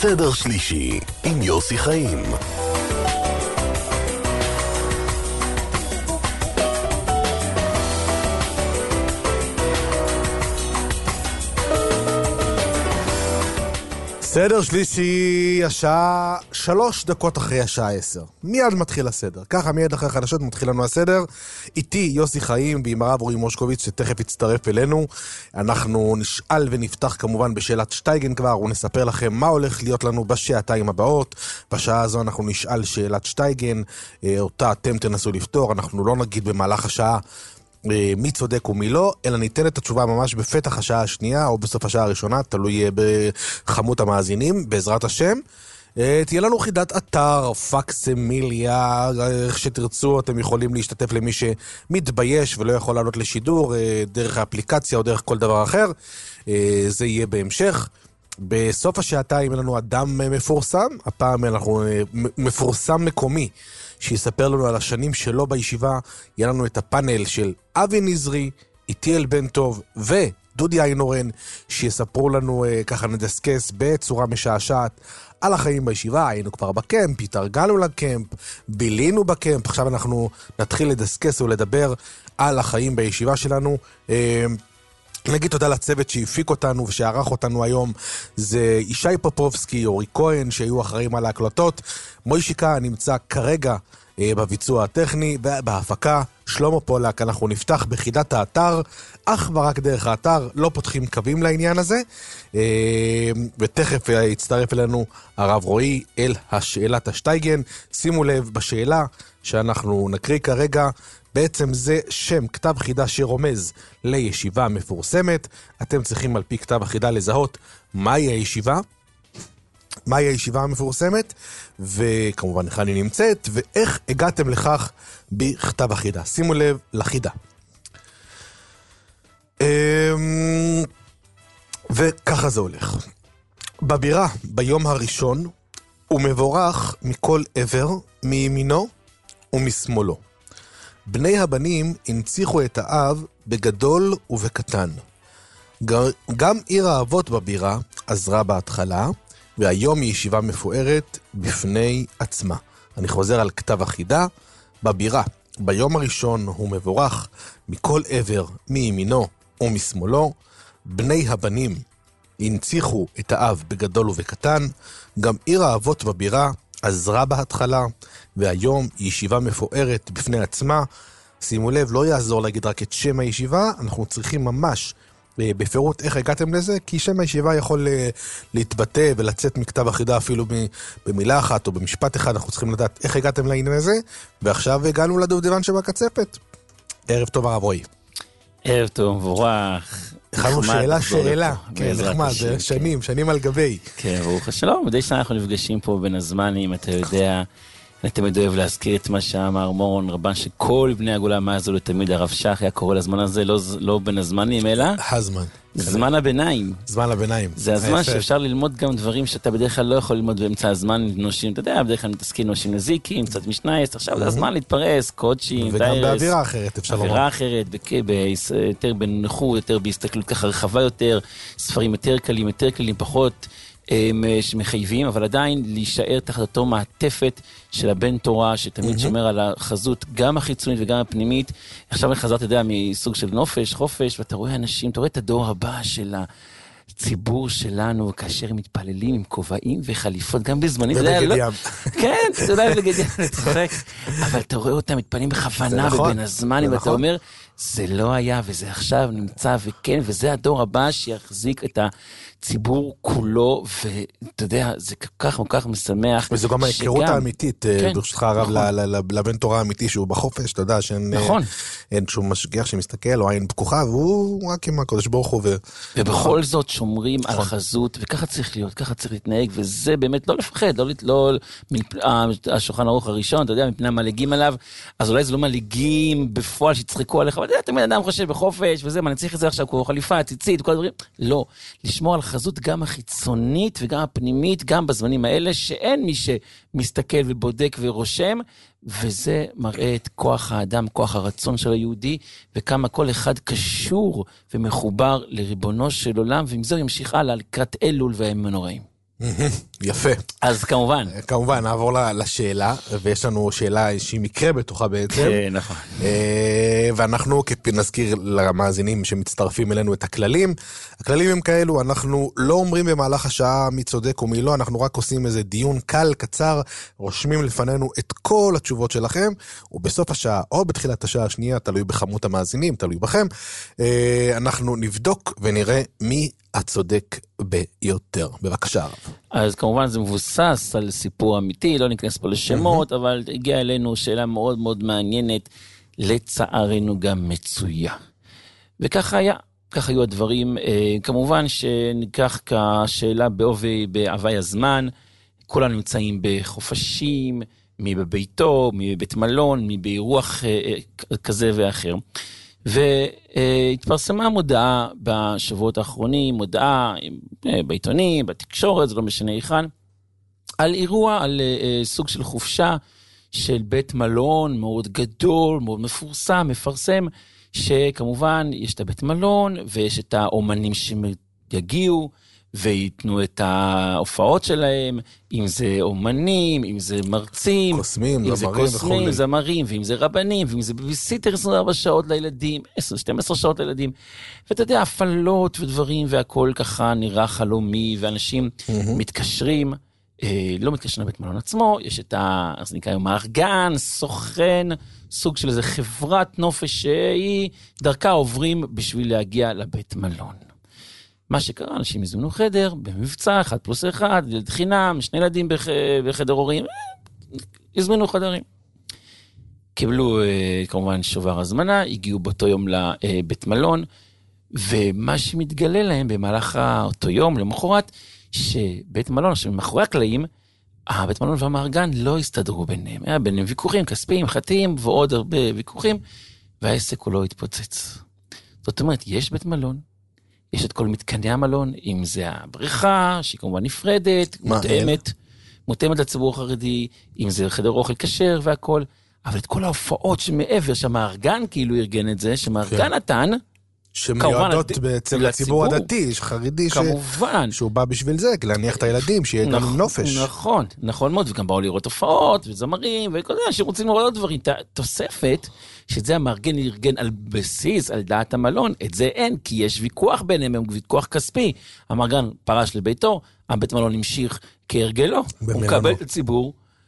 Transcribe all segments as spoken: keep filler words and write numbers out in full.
סדר שלישי עם יוסי חיים. סדר שלישי, השעה שלוש דקות אחרי השעה עשר. מיד מתחיל הסדר. ככה מיד אחרי החדשות מתחיל לנו הסדר. איתי יוסי חיים ועם הרב רועי מושקוביץ שתכף יצטרף אלינו. אנחנו נשאל ונפתח כמובן בשאלת שטייגן כבר, ונספר לכם מה הולך להיות לנו בשעתיים הבאות. בשעה הזו אנחנו נשאל שאלת שטייגן, אותה אתם תנסו לפתור. אנחנו לא נגיד במהלך השעה מי צודק ומי לא, אלא ניתן את התשובה ממש בפתח השעה השנייה או בסוף השעה הראשונה, תלוי בחמות המאזינים, בעזרת השם. תהיה לנו חידת אתר, פקסימיליה, איך שתרצו, אתם יכולים להשתתף למי שמתבייש ולא יכול לעלות לשידור, דרך האפליקציה או דרך כל דבר אחר. זה יהיה בהמשך. בסוף השעתיים אין לנו אדם מפורסם, הפעם אנחנו מפורסם מקומי, שיספר לנו על השנים שלו בישיבה. יהיה לנו את הפאנל של אבי נזרי, איטיאל בן טוב ודודי איינורן, שיספרו לנו, ככה נדסקס בצורה משעשעת, על החיים בישיבה. היינו כבר בקמפ, התארגנו לקמפ, בילינו בקמפ, עכשיו אנחנו נתחיל לדסקס ולדבר על החיים בישיבה שלנו. נגיד תודה לצוות שהפיק אותנו ושערך אותנו היום, זה ישי פופובסקי, אורי כהן, שהיו אחראים על ההקלטות. מוישיקה נמצא כרגע אה, בביצוע הטכני, בהפקה שלמה פולק. אנחנו נפתח בחידת האתר, אך ורק דרך האתר, לא פותחים קווים לעניין הזה, אה, ותכף יצטרף אלינו הרב רועי אל השאלת השטייגן. שימו לב בשאלה שאנחנו נקריא כרגע, בעצם זה שם כתב חידה שרומז לישיבה מפורסמת. אתם צריכים על פי כתב החידה לזהות מהי הישיבה, מהי הישיבה המפורסמת, וכמובן איך אני נמצאת, ואיך הגעתם לכך בכתב החידה. שימו לב לחידה. וככה זה הולך. בבירה ביום הראשון הוא מבורך מכל עבר, מימינו ומשמאלו. בני הבנים הנציחו את האב בגדול ובקטן. גם עיר האבות בבירה עזרה בהתחלה, והיום היא ישיבה מפוארת בפני עצמה. אני חוזר על כתב החידה. בבירה ביום הראשון הוא מבורך מכל עבר, מימינו ומשמאלו. בני הבנים הנציחו את האב בגדול ובקטן. גם עיר האבות בבירה עזרה בהתחלה, והיום היא ישיבה מפוארת בפני עצמה. שימו לב, לא יעזור להגיד רק את שם הישיבה, אנחנו צריכים ממש בפירוט איך הגעתם לזה, כי שם הישיבה יכול להתבטא ולצאת מכתב החידה אפילו במילה אחת או במשפט אחד. אנחנו צריכים לדעת איך הגעתם לעניין הזה, ועכשיו הגענו לדובדבן שבקצפת. ערב טוב הרב רועי. ערב טוב, מבורך. הכנו שאלה שאלה, כן, נחמד, שנים, שנים על גבי. כן, ברוך השלום, מדי שנה אנחנו נפגשים פה בין הזמנים, אתה יודע, אני תמיד אוהב להזכיר את מה שאמר מורון רבן, שכל בני הגולה מאז ולתמיד הרב שך היה קורא לזמן הזה, לא, לא בין הזמנים, אלא הזמן. זמן הביניים. זמן הביניים. זה הזמן שאפשר ללמוד גם דברים שאתה בדרך כלל לא יכול ללמוד באמצע הזמן, נושים, אתה יודע, בדרך כלל מתעסקים נושים נזיקים, קצת משנייס, עכשיו זה הזמן להתפרס, קודשים, וגם באווירה אחרת, אפשר לומר. באווירה אחרת, יותר בנוחות, יותר בהסתכלות ככה רחבה יותר, ספרים יותר קלים, יותר קלים, פחות שמחייבים, אבל עדיין להישאר תחת אותו מעטפת של הבן תורה, שתמיד שומר על החזות, גם החיצונית וגם הפנימית. עכשיו אני חזרת, אתה יודע, מסוג של נופש, חופש, ואתה רואה אנשים, אתה רואה את הדור הבא של הציבור שלנו, כאשר הם מתפללים עם כובעים וחליפות, גם בזמנים. ובגד ים. כן, אתה יודע, בגד ים, לצחק. אבל אתה רואה אותם מתפללים בכוונה, ובין הזמנים, ואתה אומר, זה לא היה, וזה עכשיו נמצא, וכן, וזה הדור הבא שיחזיק את הציבור כולו, ואתה יודע, זה כל כך כל כך משמח. וזו גם ההיכרות האמיתית, ברשותך הרב, לבן תורה האמיתי שהוא בחופש, אתה יודע, שאין שום משגיח שמסתכל, או עין פקוחה, והוא רק עם הקודש ברוך הוא. ובכל זאת שומרים על חזות, וככה צריך להיות, ככה צריך להתנהג, וזה באמת לא לפחד, לא השולחן ערוך הראשון, אתה יודע, מפני המלגים עליו, אז אולי זה לא מלגים בפועל שצחקו עליך, אבל תמיד אדם חושב בחופש, וזה, מה נצליח את זה עכשיו, כמו חליפה, ציצית, כל הדברים. לא, לשמור על חזות גם החיצונית וגם הפנימית, גם בזמנים האלה, שאין מי שמסתכל ובודק ורושם, וזה מראה את כוח האדם, כוח הרצון של היהודי, וכמה כל אחד קשור ומחובר לריבונו של עולם, ועם זה ימשיך הלאה לקראת אלול והימים הנוראים. יפה. אז כמובן. כמובן, נעבור לשאלה, ויש לנו שאלה שהיא מקרה בתוכה בעצם. כן, נכון. ואנחנו נזכיר למאזינים שמצטרפים אלינו את הכללים. הכללים הם כאלו, אנחנו לא אומרים במהלך השעה מי צודק ומי לא, אנחנו רק עושים איזה דיון קל, קצר, רושמים לפנינו את כל התשובות שלכם, ובסוף השעה, או בתחילת השעה השנייה, תלוי בכמות המאזינים, תלוי בכם, אנחנו נבדוק ונראה מי הצודק ביותר. בבקשה, הרב. אז כמובן זה מבוסס על סיפור אמיתי, לא ניכנס פה לשמות, mm-hmm. אבל הגיעה אלינו שאלה מאוד מאוד מעניינת, לצערנו גם מצויה. וככה היה, ככה היו הדברים. כמובן שניקח כשאלה בעובי, בעווי הזמן, כולנו נמצאים בחופשים, מי בביתו, מי בבית מלון, מי באירוח כזה ואחר. והתפרסמה מודעה בשבועות האחרונים, מודעה בעיתונים, בתקשורת, זה לא משנה היכן, על אירוע, על סוג של חופשה של בית מלון מאוד גדול, מאוד מפורסם, מפרסם, שכמובן יש את הבית מלון ויש את האומנים שיגיעו ויתנו את ההופעות שלהם, אם זה אומנים, אם זה מרצים, קוסמים, אם זה קוסמים, זמרים, ואם זה רבנים, ואם זה בביסיטר עשרים וארבע שעות לילדים, עשר שתים עשרה שעות לילדים, ואתה יודע, הפעלות ודברים, והכל ככה נראה חלומי, ואנשים מתקשרים, לא מתקשרים לבית מלון עצמו, יש את ה... אז נקרא היום מארגן, סוכן, סוג של איזה חברת נופש שהיא, דרכה עוברים בשביל להגיע לבית מלון. מה שקרה, אנשים הזמינו חדר, במבצע, אחד פלוס אחד, ילד חינם, שני ילדים בח... בחדר הורים, הזמינו חדרים. קיבלו כמובן שובר הזמנה, הגיעו באותו יום לבית מלון, ומה שמתגלה להם במהלך אותו יום, למחרת, שבית מלון, עכשיו מאחורי הקלעים, הבית מלון והמארגן לא הסתדרו ביניהם. היה ביניהם ויכוחים, כספיים, חתיים, ועוד הרבה ויכוחים, והעסק הוא לא התפוצץ. זאת אומרת, יש בית מלון, יש את כל מתקני המלון, אם זה הבריכה, שהיא כמובן נפרדת, מותאמת, מותאמת לציבור החרדי, אם זה חדר אוכל כשר והכל, אבל את כל ההופעות שמעבר, שהמארגן כאילו ארגן את זה, שמארגן נתן, שמיועדות בעצם לציבור הדתי, חרדי, כמובן. שהוא בא בשביל זה, להניח את הילדים, שיהיה גם עם נופש. נכון, נכון מאוד, וגם באו לראות הופעות, וזמרים, וכל זה, שרוצים לראות עוד דברים. תוספת, שאת זה המארגן ארגן על בסיס, על דעת המלון, את זה אין, כי יש ויכוח ביניהם, ויכוח כספי. המארגן פרש לביתו, הבית מלון המשיך כהרגלו, הוא מקבל את הציבור,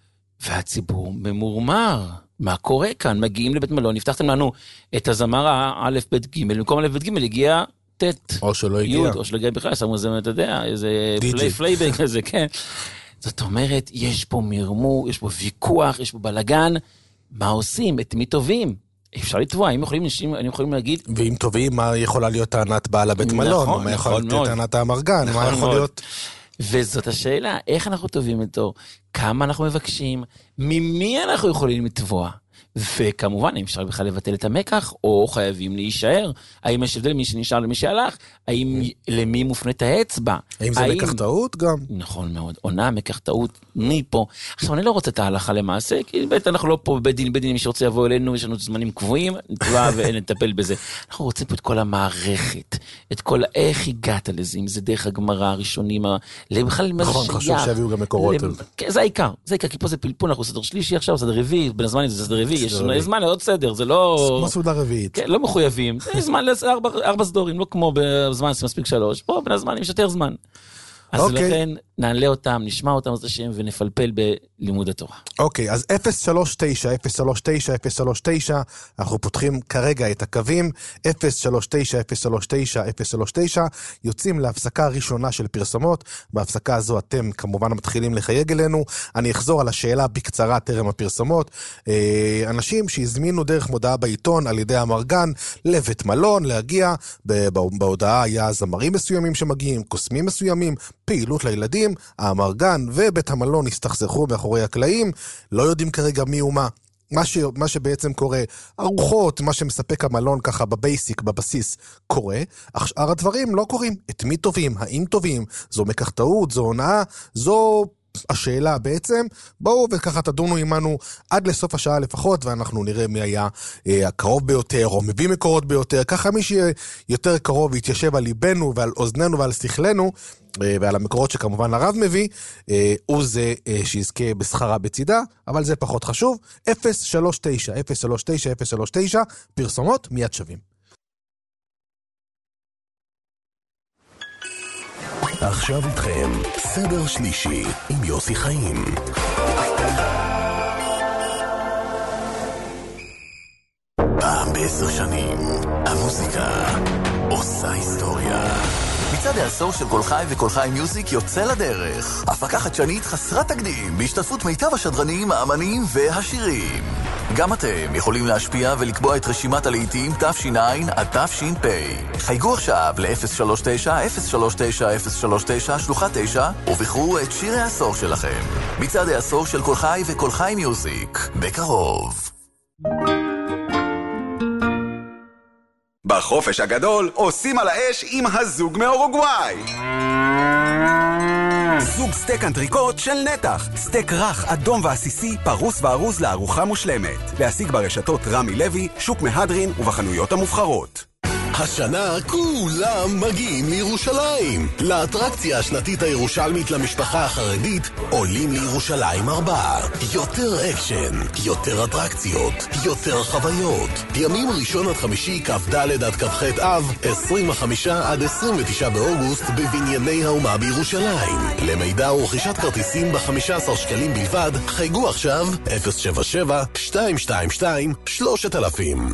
והציבור ממורמר. מה קורה כאן? מגיעים לבית מלון, נפתחתם לנו את הזמר הא' ב' ג', במקום א' ב' ג' הגיע ט', או שלא הגיע. או שלא הגיע בכלל, שמו זה, אתה יודע, איזה פליי פלייבק כזה, כן. זאת אומרת, יש פה מרמור, יש פה ויכוח, יש פה בלגן, מה עושים? את מי טובים? אפשר לתבוע, אם יכולים, הם יכולים להגיד... ואם טובים, מה יכולה להיות טענת בעל הבית מלון? נכון, מה יכול נכון להיות טענת המארגן? מה יכול להיות... וזאת השאלה, איך אנחנו טובים איתו? כמה אנחנו מבקשים? ממי אנחנו יכולים לתבוע? וכמובן, אם אפשר בכלל לבטל את המקח, או חייבים להישאר. האם יש הבדל מי שנשאר למי שהלך? האם למי מופנית האצבע? האם זה מקח טעות גם? נכון מאוד. עונה מקח טעות מפה. עכשיו, אני לא רוצה את ההלכה למעשה, כי בית אנחנו לא פה בבית דין, בית דין מי שרוצה יבוא אלינו, יש לנו זמנים קבועים, נתבע ונטפל בזה. אנחנו רוצים פה את כל המערכת, את כל איך הגעת לזה, אם זה דרך הגמרא הראשונים, בכלל מה זה נכון, חשוב שהביאו גם מקורות. זה העיקר, זה העיקר, כי פה זה פלפול, אנחנו סדר שלישי עכשיו, סדר רביעי, בין הזמנים זה סדר רביעי, יש זמן לעוד סדר, זה לא... כמו סעודה רביעית. לא מחויבים, יש זמן לארבע סדורים, לא כמו בזמן מספיק שלוש, פה בין הזמנים יש יותר זמן. אז לכן נעלה אותם, נשמע אותם את השם ונפלפל בלימוד התורה. אוקיי, אז אפס שלוש תשע, אפס שלוש תשע, אפס שלוש תשע, אנחנו פותחים כרגע את הקווים, אפס שלוש תשע, אפס שלוש תשע, אפס שלוש תשע, יוצאים להפסקה ראשונה של פרסומות, בהפסקה הזו אתם כמובן מתחילים לחייג אלינו, אני אחזור על השאלה בקצרה טרם הפרסומות, אנשים שהזמינו דרך מודעה בעיתון על ידי המארגן לבית מלון, להגיע, בהודעה היה זמרים מסוימים שמגיעים, קוסמים מסוימים, פעילות לילדים, המארגן ובית המלון הסתכסכו מאחורי הקלעים, לא יודעים כרגע מי ומה. מה, ש... מה שבעצם קורה, ארוחות, מה שמספק המלון ככה בבייסיק, בבסיס, קורה, אך שאר הדברים לא קורים. את מי טובים? האם טובים? זו מקח טעות? זו הונאה? זו השאלה בעצם, בואו וככה תדונו עמנו עד לסוף השעה לפחות, ואנחנו נראה מי היה אה, הקרוב ביותר, או מביא מקורות ביותר, ככה מי שיותר קרוב יתיישב על ליבנו ועל אוזננו ועל שכלנו, אה, ועל המקורות שכמובן הרב מביא, אה, הוא זה אה, שיזכה בשכרה בצידה, אבל זה פחות חשוב. אפס שלוש תשע, אפס שלוש תשע, אפס שלוש תשע, פרסומות מיד שווים. עכשיו איתכם, סדר שלישי עם יוסי חיים. פעם בעשר שנים, המוזיקה עושה היסטוריה. מצעד העשור של כל חי וכל חי מיוזיק יוצא לדרך. הפקה חדשנית חסרת תקדים, בהשתתפות מיטב השדרנים, האמנים והשירים. גם אתם יכולים להשפיע ולקבוע את רשימת הלהיטים תש"ע עד תש"פ. חייגו עכשיו ל-אפס שלוש תשע, אפס שלוש תשע, אפס שלוש תשע, שלוחה תשע, ובחרו את שיר העשור שלכם. מצעד העשור של כל חי וכל חי מיוזיק. בקרוב. בחופש הגדול עושים על האש עם הזוג מאורוגוואי. זוג סטייק אנטריקוט של נתח. סטייק רך, אדום ועסיסי, פרוס וארוז לארוחה מושלמת. להשיג ברשתות רמי לוי, שוק מהדרין ובחנויות המובחרות. השנה כולם מגיעים לירושלים. לאטרקציה השנתית הירושלמית למשפחה החרדית, עולים לירושלים ארבעה. יותר אקשן, יותר אטרקציות, יותר חוויות. ימים ראשון עד חמישי, כ"ד עד כ"ח אב, עשרים וחמישה עד עשרים ותשעה באוגוסט, בבנייני האומה בירושלים. למידע ורכישת כרטיסים ב-חמישה עשר שקלים בלבד, חייגו עכשיו אפס שבע שבע, שתיים שתיים שתיים, שלושת אלפים.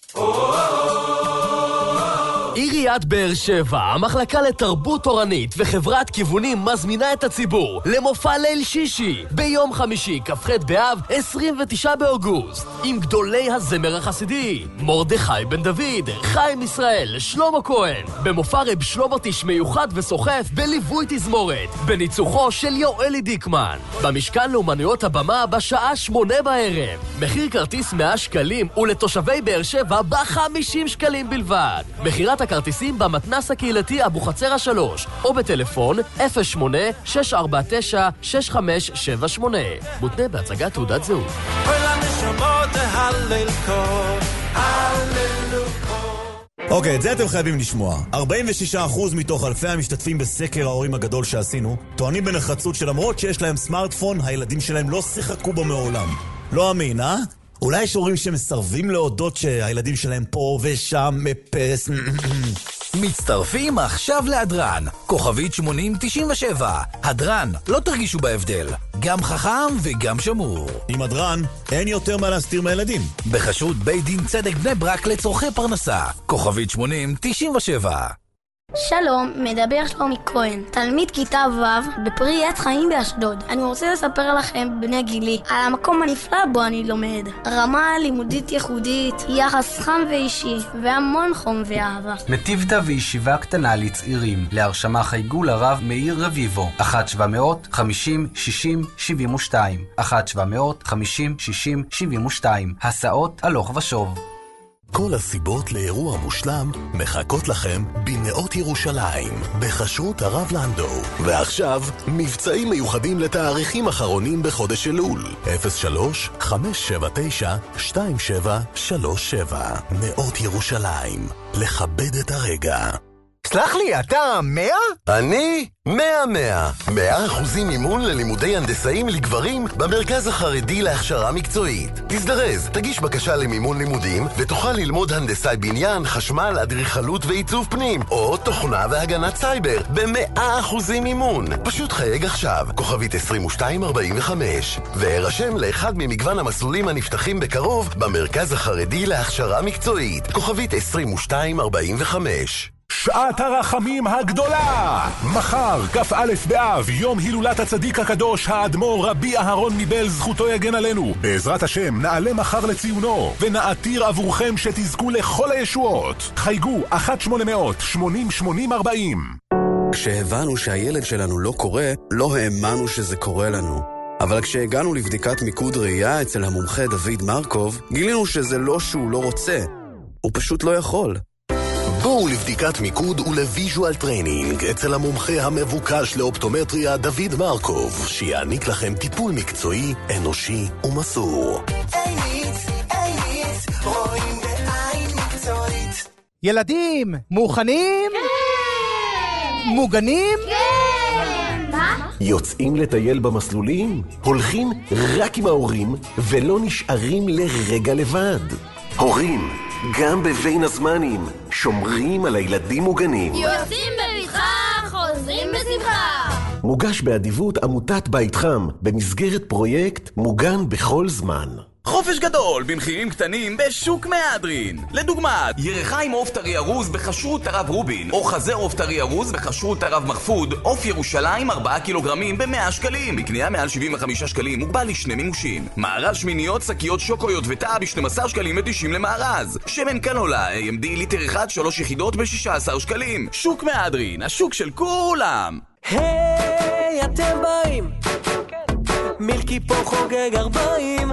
עיריית באר שבע, המחלקה לתרבות תורנית וחברת כיוונים מזמינה את הציבור למופע ליל שישי ביום חמישי, כ"ח באב, עשרים ותשעה באוגוסט, עם גדולי הזמר החסידי, מרדכי בן דוד, חיים ישראל, שלמה כהן, במופע רב שלומתיש מיוחד וסוחף בליווי תזמורת, בניצוחו של יואלי דיקמן, במשכן לאומנויות הבמה בשעה שמונה בערב. מחיר כרטיס מאה שקלים ולתושבי באר שבע ב-חמישים שקלים בלבד. מחירת הכרטיסים במתנס הקהילתי אבו חצר השלוש, או בטלפון אפס שמונה שש ארבע תשע שש חמש שבע שמונה. מותנה בהצגת תעודת זהות. אוקיי, את זה אתם חייבים לשמוע. ארבעים ושישה אחוז מתוך אלפי המשתתפים בסקר ההורים הגדול שעשינו, טוענים בנחרצות שלמרות שיש להם סמארטפון, הילדים שלהם לא שיחקו בו מעולם. לא אמין, אה? אולי יש הורים שמסרבים להודות שהילדים שלהם פה ושם מפס. מצטרפים עכשיו להדרן, כוכבית שמונים תשעים ושבע. הדרן, לא תרגישו בהבדל, גם חכם וגם שמור. עם הדרן, אין יותר מה להסתיר מהילדים. בחסות בית דין צדק בני ברק לצורכי פרנסה, כוכבית שמונים תשעים ושבע. שלום, מדבר שלומי כהן, תלמיד כיתה ו' בפרי עץ חיים באשדוד. אני רוצה לספר לכם, בני גילי, על המקום הנפלא בו אני לומד. רמה לימודית ייחודית, יחס חם ואישי, והמון חום ואהבה. מטיבתא וישיבה קטנה לצעירים. להרשמה חייגו לרב מאיר רביבו, אחת שבע מאות חמישים שישים שבעים ושתיים, אחת שבע מאות חמישים שישים שבעים ושתיים. הסעות הלוך ושוב. כל הסיבות לאירוע מושלם מחכות לכם בנאות ירושלים, בחשרות הרב לנדו. ועכשיו, מבצעים מיוחדים לתאריכים אחרונים בחודש אלול. אפס שלוש חמש שבע תשע שתיים שבע שלוש שבע. נאות ירושלים, לכבד את הרגע. סלח לי, אתה מאה? אני מאה מאה. מאה אחוזים מימון ללימודי הנדסאים לגברים במרכז החרדי להכשרה מקצועית. תזדרז, תגיש בקשה למימון לימודים ותוכל ללמוד הנדסאי בניין, חשמל, אדריכלות ועיצוב פנים, או תוכנה והגנת סייבר ב-מאה אחוזים מימון. פשוט חייג עכשיו, כוכבית עשרים ושתיים ארבעים וחמש, והירשם לאחד ממגוון המסלולים הנפתחים בקרוב במרכז החרדי להכשרה מקצועית, כוכבית עשרים ושתיים ארבעים וחמש. שעת הרחמים הגדולה! מחר, כ"א באב, יום הילולת הצדיק הקדוש, האדמו"ר רבי אהרון מבעלז, זכותו יגן עלינו. בעזרת השם, נעלה מחר לציונו, ונעתיר עבורכם שתזכו לכל הישועות. חייגו, אחת שמונה מאות שמונים שמונים ארבעים. כשהבנו שהילד שלנו לא קורה, לא האמנו שזה קורה לנו. אבל כשהגענו לבדיקת מיקוד ראייה אצל המומחה דוד מרקוב, גילינו שזה לא שהוא לא רוצה, הוא פשוט לא יכול. בואו לבדיקת מיקוד ולוויז'ואל טריינינג אצל המומחה המבוקש לאופטומטריה דוד מרקוב, שיעניק לכם טיפול מקצועי, אנושי ומסור. איניץ, איניץ, רואים בעין מקצועית. ילדים, מוכנים? כן! מוגנים? כן! מה? יוצאים לטייל במסלולים? הולכים רק עם ההורים ולא נשארים לרגע לבד. הורים, גם בבין הזמנים, שומרים על הילדים מוגנים. יוצאים בבטחה, חוזרים בשמחה. מוגש באדיבות עמותת בית חם, במסגרת פרויקט מוגן בכל זמן. חופש גדול במחירים קטנים בשוק מהדרין. לדוגמה, ירחה עם עוף טרי ארוז בכשרות הרב רובין, או חזה עוף טרי ארוז בכשרות הרב מחפוד, עוף ירושלים ארבעה קילוגרמים ב-מאה שקלים. בקנייה מעל שבעים וחמישה שקלים מוגבל לשני מימושים. מארז שמיניות, שקיות שוקויות ותא ב-שנים עשר שקלים ותשעים למארז. שמן קנולה איי אם די ליטר אחד שלוש יחידות ב-שישה עשר שקלים. שוק מהדרין, השוק של כולם. היי, אתם באים? מילקי פה חוגג ארבעים,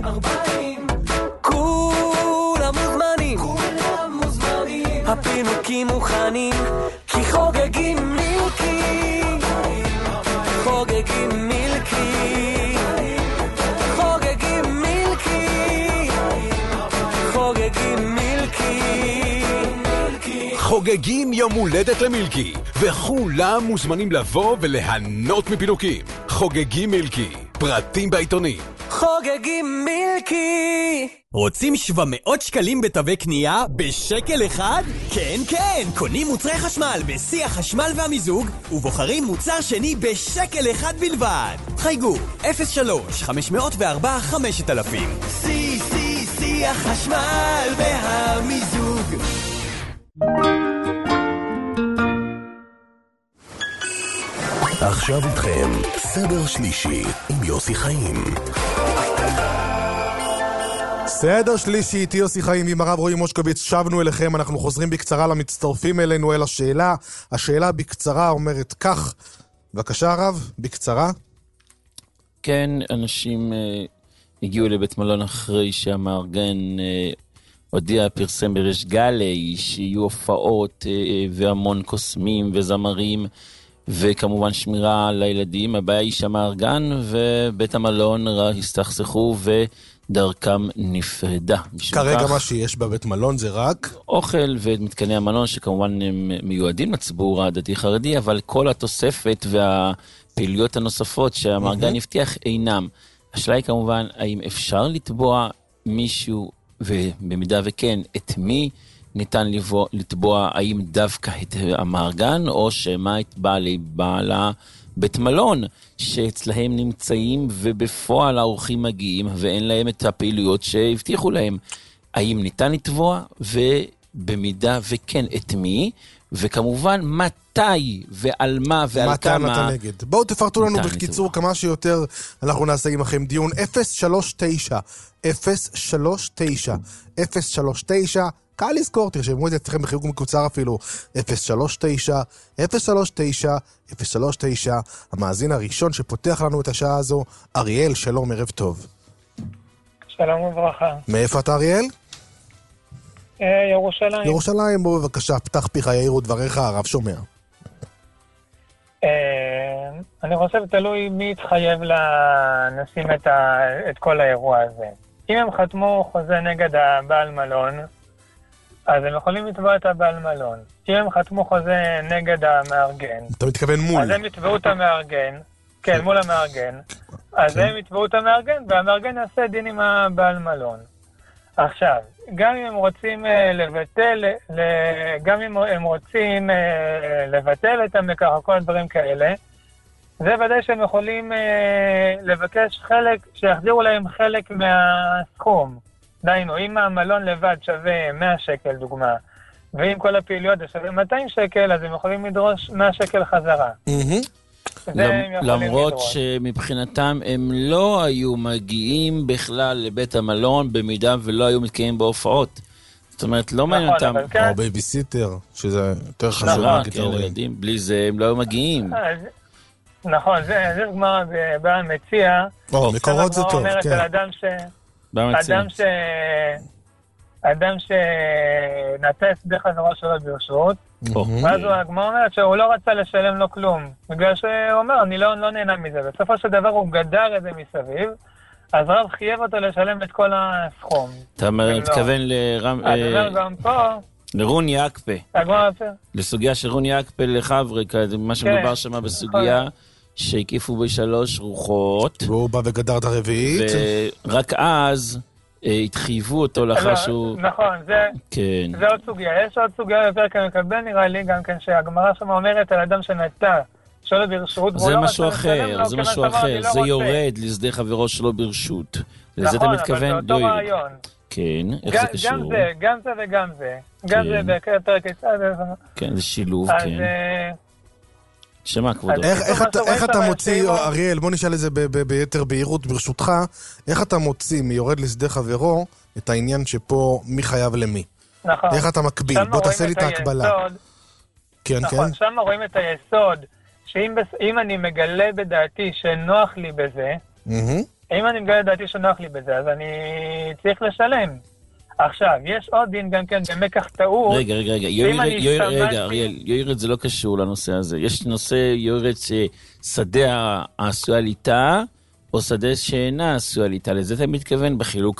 כולם מוזמנים, כולם מוזמנים, הפינוקים מוכנים, כי חוגגים מילקי, חוגגים מילקי, חוגגים מילקי, חוגגים מילקי. חוגגים יום הולדת למילקי, וכולם מוזמנים לבוא וליהנות מפינוקים. חוגגים מילקי, פרטים בעיתונים. חוגגים מילקי. רוצים שבע מאות שקלים בתווי קנייה בשקל אחד? כן, כן! קונים מוצרי חשמל בשיא החשמל והמיזוג ובוחרים מוצר שני בשקל אחד בלבד. חייגו אפס שלוש חמש מאות וארבע חמשת אלפים. שיא, שיא, שיא החשמל והמיזוג. עכשיו איתכם, סדר שלישי עם יוסי חיים. סדר שלישי, איתי יוסי חיים עם הרב רועי מושקוביץ. שבנו אליכם, אנחנו חוזרים בקצרה למצטרפים אלינו אל השאלה. השאלה בקצרה אומרת כך, בבקשה הרב, בקצרה. כן, אנשים אה, הגיעו לבית מלון אחרי שהמארגן אה, הודיע, פרסם בריש גלי שיהיו הופעות אה, והמון קוסמים וזמרים וכמובן שמירה לילדים. הבעיה היא שהמארגן ובית המלון הסתכסכו ודרכם נפרדה. כרגע כך, מה שיש בבית מלון זה רק אוכל ומתקני המלון, שכמובן הם מיועדים לציבור הדתי חרדי, אבל כל התוספת והפעילויות הנוספות שהמארגן הבטיח אינם. השאלה היא כמובן, האם אפשר לתבוע מישהו, ובמידה וכן, את מי ניתן לתבוע, האם דווקא את המארגן, או שמה את בעלי בעלה בית מלון, שאצלהם נמצאים ובפועל האורחים מגיעים, ואין להם את הפעילויות שהבטיחו להם. האם ניתן לתבוע, ובמידה וכן את מי, וכמובן מתי ועל מה ועל מתי כמה. מתי נגד. בואו תפרטו לנו בקיצור לתבוע. כמה שיותר, אנחנו נעשה עמכם דיון. אפס שלוש תשע אפס שלוש תשע אפס שלוש תשע, קל לזכור, תרשמו את זה אתכם בחיוג מקוצר אפילו, אפס שלוש תשע אפס שלוש תשע אפס שלוש תשע. המאזין הראשון שפותח לנו את השעה הזו, אריאל, שלום, ערב טוב. שלום וברכה. מאיפה אתה אריאל? ירושלים. ירושלים, בוא בבקשה, פתח פיך יאירו דבריך, הרב שומע. אני חושב תלוי מי יתחייב לנשים את, ה... את כל האירוע הזה. אם הם חתמו חוזה נגד הבעל מלון, אז הם יכולים לתבוע את הבעל מלון. אם הם חתמו חוזה נגד המארגן, אתה מתכוון מול. אז הם יתבעו את המארגן, כן, מול המארגן. אז הם יתבעו את המארגן, והמארגן יעשה דין עם הבעל מלון. עכשיו, גם אם הם רוצים לבטל, גם אם הם רוצים לבטל את המקח, כל הדברים כאלה, זה ודאי שהם יכולים לבקש חלק, שיחזירו להם חלק מהסכום. דיינו, אם המלון לבד שווה מאה שקל דוגמה, ואם כל הפעילויות זה שווה מאתיים שקל, אז הם יכולים לדרוש מאה שקל חזרה. למרות שמבחינתם הם לא היו מגיעים בכלל לבית המלון במידה ולא היו מתקיים בהופעות. זאת אומרת, לא מעניין אותם. או בייביסיטר, שזה יותר חשוב. בלי זה הם לא היו מגיעים. נכון, זה גמרא במציע. מקורות זה טוב, כן. אדם ש... אדם ש... אדם שנטע את שדה חזרו שלו ברשות, ואז הגמרא אומרת שהוא לא רצה לשלם לו כלום, בגלל שהוא אומר, אני לא, לא נהנה מזה, בסופו של דבר הוא גדר את זה מסביב, אז רב חייב אותו לשלם את כל הסכום. אתה מתכוון לרם... אז אומר גם פה... לרון יקפה. לסוגיה של רון יקפה לחברי, מה שמדובר שם בסוגיה, שהקיפו בשלוש רוחות. והוא בא וגדר את הרביעית. ורק אז התחייבו אותו לאחר שהוא... נכון, זה עוד סוגיה. יש עוד סוגיה בפרק המקבל, נראה לי גם כן שהגמרא שם אומרת על אדם שנטע שלא ברשות. זה משהו אחר, זה משהו אחר. זה יורד לשדה חברו שלא ברשות. לזה אתה מתכוון? נכון, אבל זה אותו רעיון. כן, איך זה קשור? גם זה, גם זה וגם זה. גם זה בפרק יצא. כן, זה שילוב, כן. שמה, כבודו? איך אתה מוציא, אריאל, בוא נשאל את זה ביתר בהירות ברשותך, איך אתה מוציא מיורד לשדה חברו את העניין שפה מי חייב למי? נכון. איך אתה מקביל? בוא תעשה לי את ההקבלה. כן, כן. נכון, שם רואים את היסוד, שאם אני מגלה בדעתי שנוח לי בזה, אם אני מגלה בדעתי שנוח לי בזה, אז אני צריך לשלם. עכשיו, יש עוד דין גם כן במקח טעות. רגע, רגע, רגע, רגע, אריאל, יוירד זה לא קשור לנושא הזה. יש נושא יוירד ששדה העשויה ליטה, או שדה שאינה עשויה ליטה. לזה אתה מתכוון בחילוק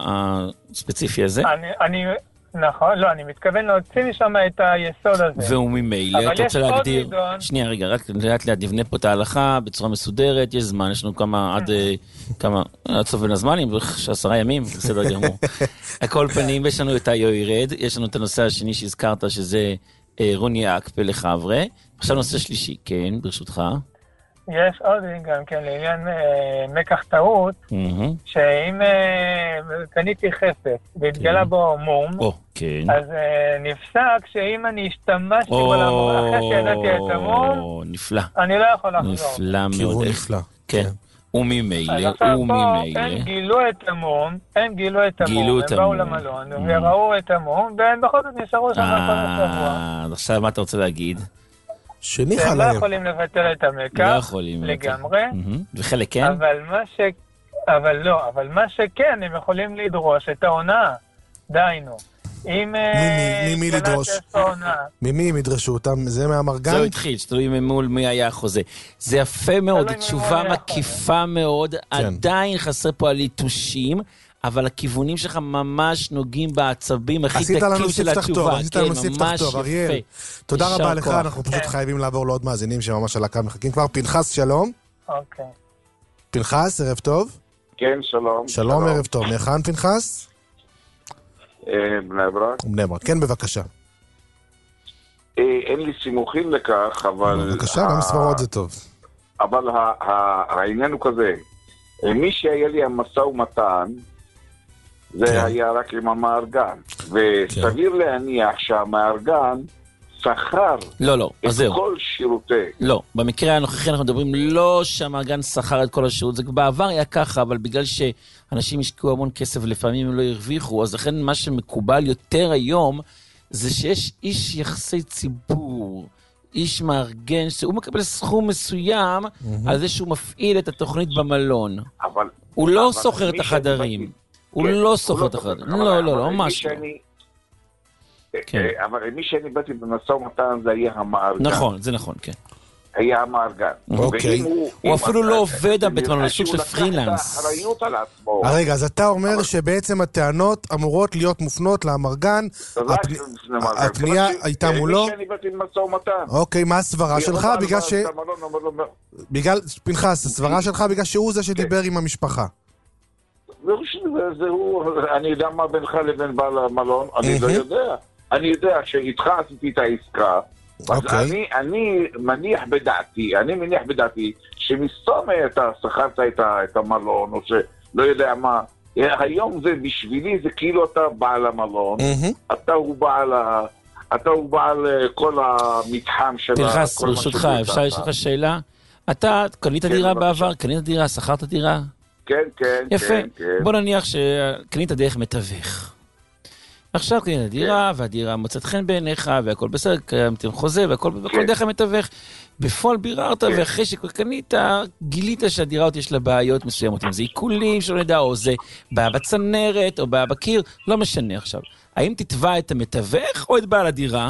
הספציפי הזה? אני, נכון, לא, אני מתכוון להוציא משם את היסוד הזה. והוא ממילא, אתה רוצה להגדיר... שנייה, רגע, רק לאט לאט נבנה פה את ההלכה בצורה מסודרת, יש זמן, יש לנו כמה, עד כמה, עד סוף בין הזמנים, עשרה ימים, בסדר גמור. הכל פנים, יש לנו את היוירד, יש לנו את הנושא השני שהזכרת, שזה רוני אקפה לחברה. עכשיו נושא שלישי, כן, ברשותך. יש עוד גם כן לעניין מקח טעות, שאם קניתי חפץ והתגלה בו מום, אז נפסק שאם אני השתמשתי בו למום, אחרי שידעתי את המום, אני לא יכול לחזור. נפלא מאוד. נפלא. כן. וממילא, וממילא. הם גילו את המום, הם גילו את המום, הם באו למלון, וראו את המום, והם בכל זאת נשארו שם כל השבוע. עכשיו מה אתה רוצה להגיד? שניחה להם. הם לא יכולים לבטל את המקח לגמרי. וחלק כן? אבל מה ש... אבל לא, אבל מה שכן, הם יכולים לדרוש את העונה. דיינו. אם... ממי לדרוש? ממי הם ידרשו אותם? זה מהמרגן? זהו התחיל, שתלוי מול מי היה החוזה. זה יפה מאוד, תשובה מקיפה מאוד, עדיין חסר פה על ליטושים, אבל הכיוונים שלך ממש נוגעים בעצבים הכי דקים של התשובה. עשית לנו ספתח טוב, אריאל. תודה רבה לך, אנחנו פשוט חייבים לעבור לעוד מאזינים שממש על הקו מחכים כבר. פנחס, שלום. אוקיי. פנחס, ערב טוב. כן, שלום. שלום, ערב טוב. מהיכן פנחס? בני ברק. בני ברק, כן, בבקשה. אין לי סימוכים לכך, אבל... בבקשה, גם סברות זה טוב. אבל העניין הוא כזה, מי שהיה לי המשא ומתן, זה כן. היה רק עם המארגן, וסביר כן. להניח שהמארגן שכר לא, לא, את זהו. כל שירותי. לא, במקרה הנוכחי אנחנו מדברים לא שהמארגן שכר את כל השירות, זה בעבר היה ככה, אבל בגלל שאנשים השקיעו המון כסף ולפעמים הם לא הרוויחו, אז לכן מה שמקובל יותר היום, זה שיש איש יחסי ציבור, איש מארגן, שהוא מקבל סכום מסוים, mm-hmm. על זה שהוא מפעיל את התוכנית במלון. אבל... הוא לא סוחר את החדרים. הוא לא סוחר את החדרים. לא, לא, לא, ממש לא. אבל מי שאני באתי במשא ומתן זה היה המארגן. נכון, זה נכון, כן. היה המארגן. אוקיי. הוא אפילו לא עובד בתמלון, סוג של פרילנס. רגע, אז אתה אומר שבעצם הטענות אמורות להיות מופנות לאמרגן, הפנייה הייתה מולו. מי שאני באתי במשא ומתן. אוקיי, מה הסברה שלך? בגלל ש... בגלל, פנחס, הסברה שלך בגלל שהוא זה שדיבר עם המשפחה. זהו, אני יודע מה בינך לבין בעל המלון, אני לא יודע. אני יודע שאיתך עשיתי את העסקה, אז אני, אני מניח בדעתי, אני מניח בדעתי, שמסתום אתה שכרת את המלון, או שלא יודע מה, היום זה בשבילי, זה כאילו אתה בעל המלון, אתה הוא בעל, אתה הוא בעל כל המתחם של... פנחס, ברשותך, אפשר יש לך שאלה? אתה קנית דירה בעבר, קנית דירה, שכרת דירה? כן, כן, יפה. כן, כן. בוא נניח שקנית דרך מתווך. עכשיו קנית דירה, והדירה מוצאת חן בעיניך, והכל בסדר, קיימתם חוזה, והכל דרך המתווך. בפועל ביררת, ואחרי שקנית, גילית שהדירה עוד יש לה בעיות מסוימות. אם זה עיקולים שלא נדע, או זה בעיה בצנרת, או בעיה בקיר, לא משנה עכשיו. האם תתבע את המתווך או את בעל הדירה?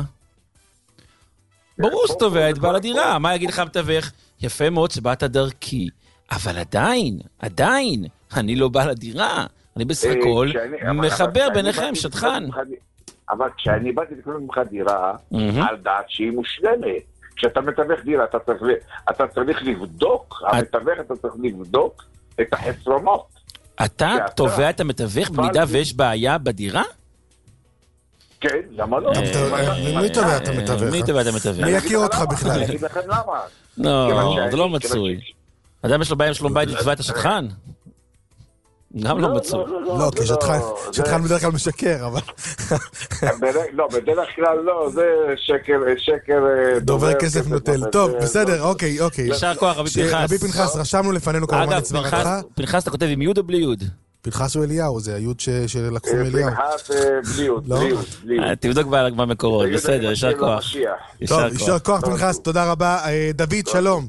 ברור שתובע את בעל הדירה. מה יגיד לך המתווך? יפה מאוד שבאת דרכי. אבל עדיין, עדיין, אני לא בעל הדירה. אני בסך הכל מחבר ביניכם, שטחן. אבל כשאני באתי לקנות ממך דירה, על דעת שהיא מושלמת. כשאתה מתווך דירה, אתה צריך, אתה צריך לבדוק, המתווך אתה צריך לבדוק את החסרונות. אתה תובע את המתווך במידה ויש בעיה בדירה? כן, למה לא? מי תובע את המתווך? מי תובע את המתווך? מי יכיר אותך בכלל? אני אגיד לכם למה. לא, זה לא מצוי. אדם יש לו בעיה עם שלום בית לתבע את השטחן? גם לא מצוי. לא, כי שטחן בדרך כלל משקר, אבל... לא, בדרך כלל לא, זה שקר, שקר... דובר כסף נוטל. טוב, בסדר, אוקיי, אוקיי. ישר כוח, רבי פנחס. רבי פנחס, רשמנו לפנינו כמובן את סברתך. אגב, פנחס אתה כותב עם יוד או בלי יוד? פנחס הוא אליהו, זה היוד שלקחו מאליהו. פנחס בלי יוד, בלי יוד. תבדוק במקורות, בסדר, ישר כוח. טוב, ישר כוח פנחס, תודה רבה. דוד, שלום.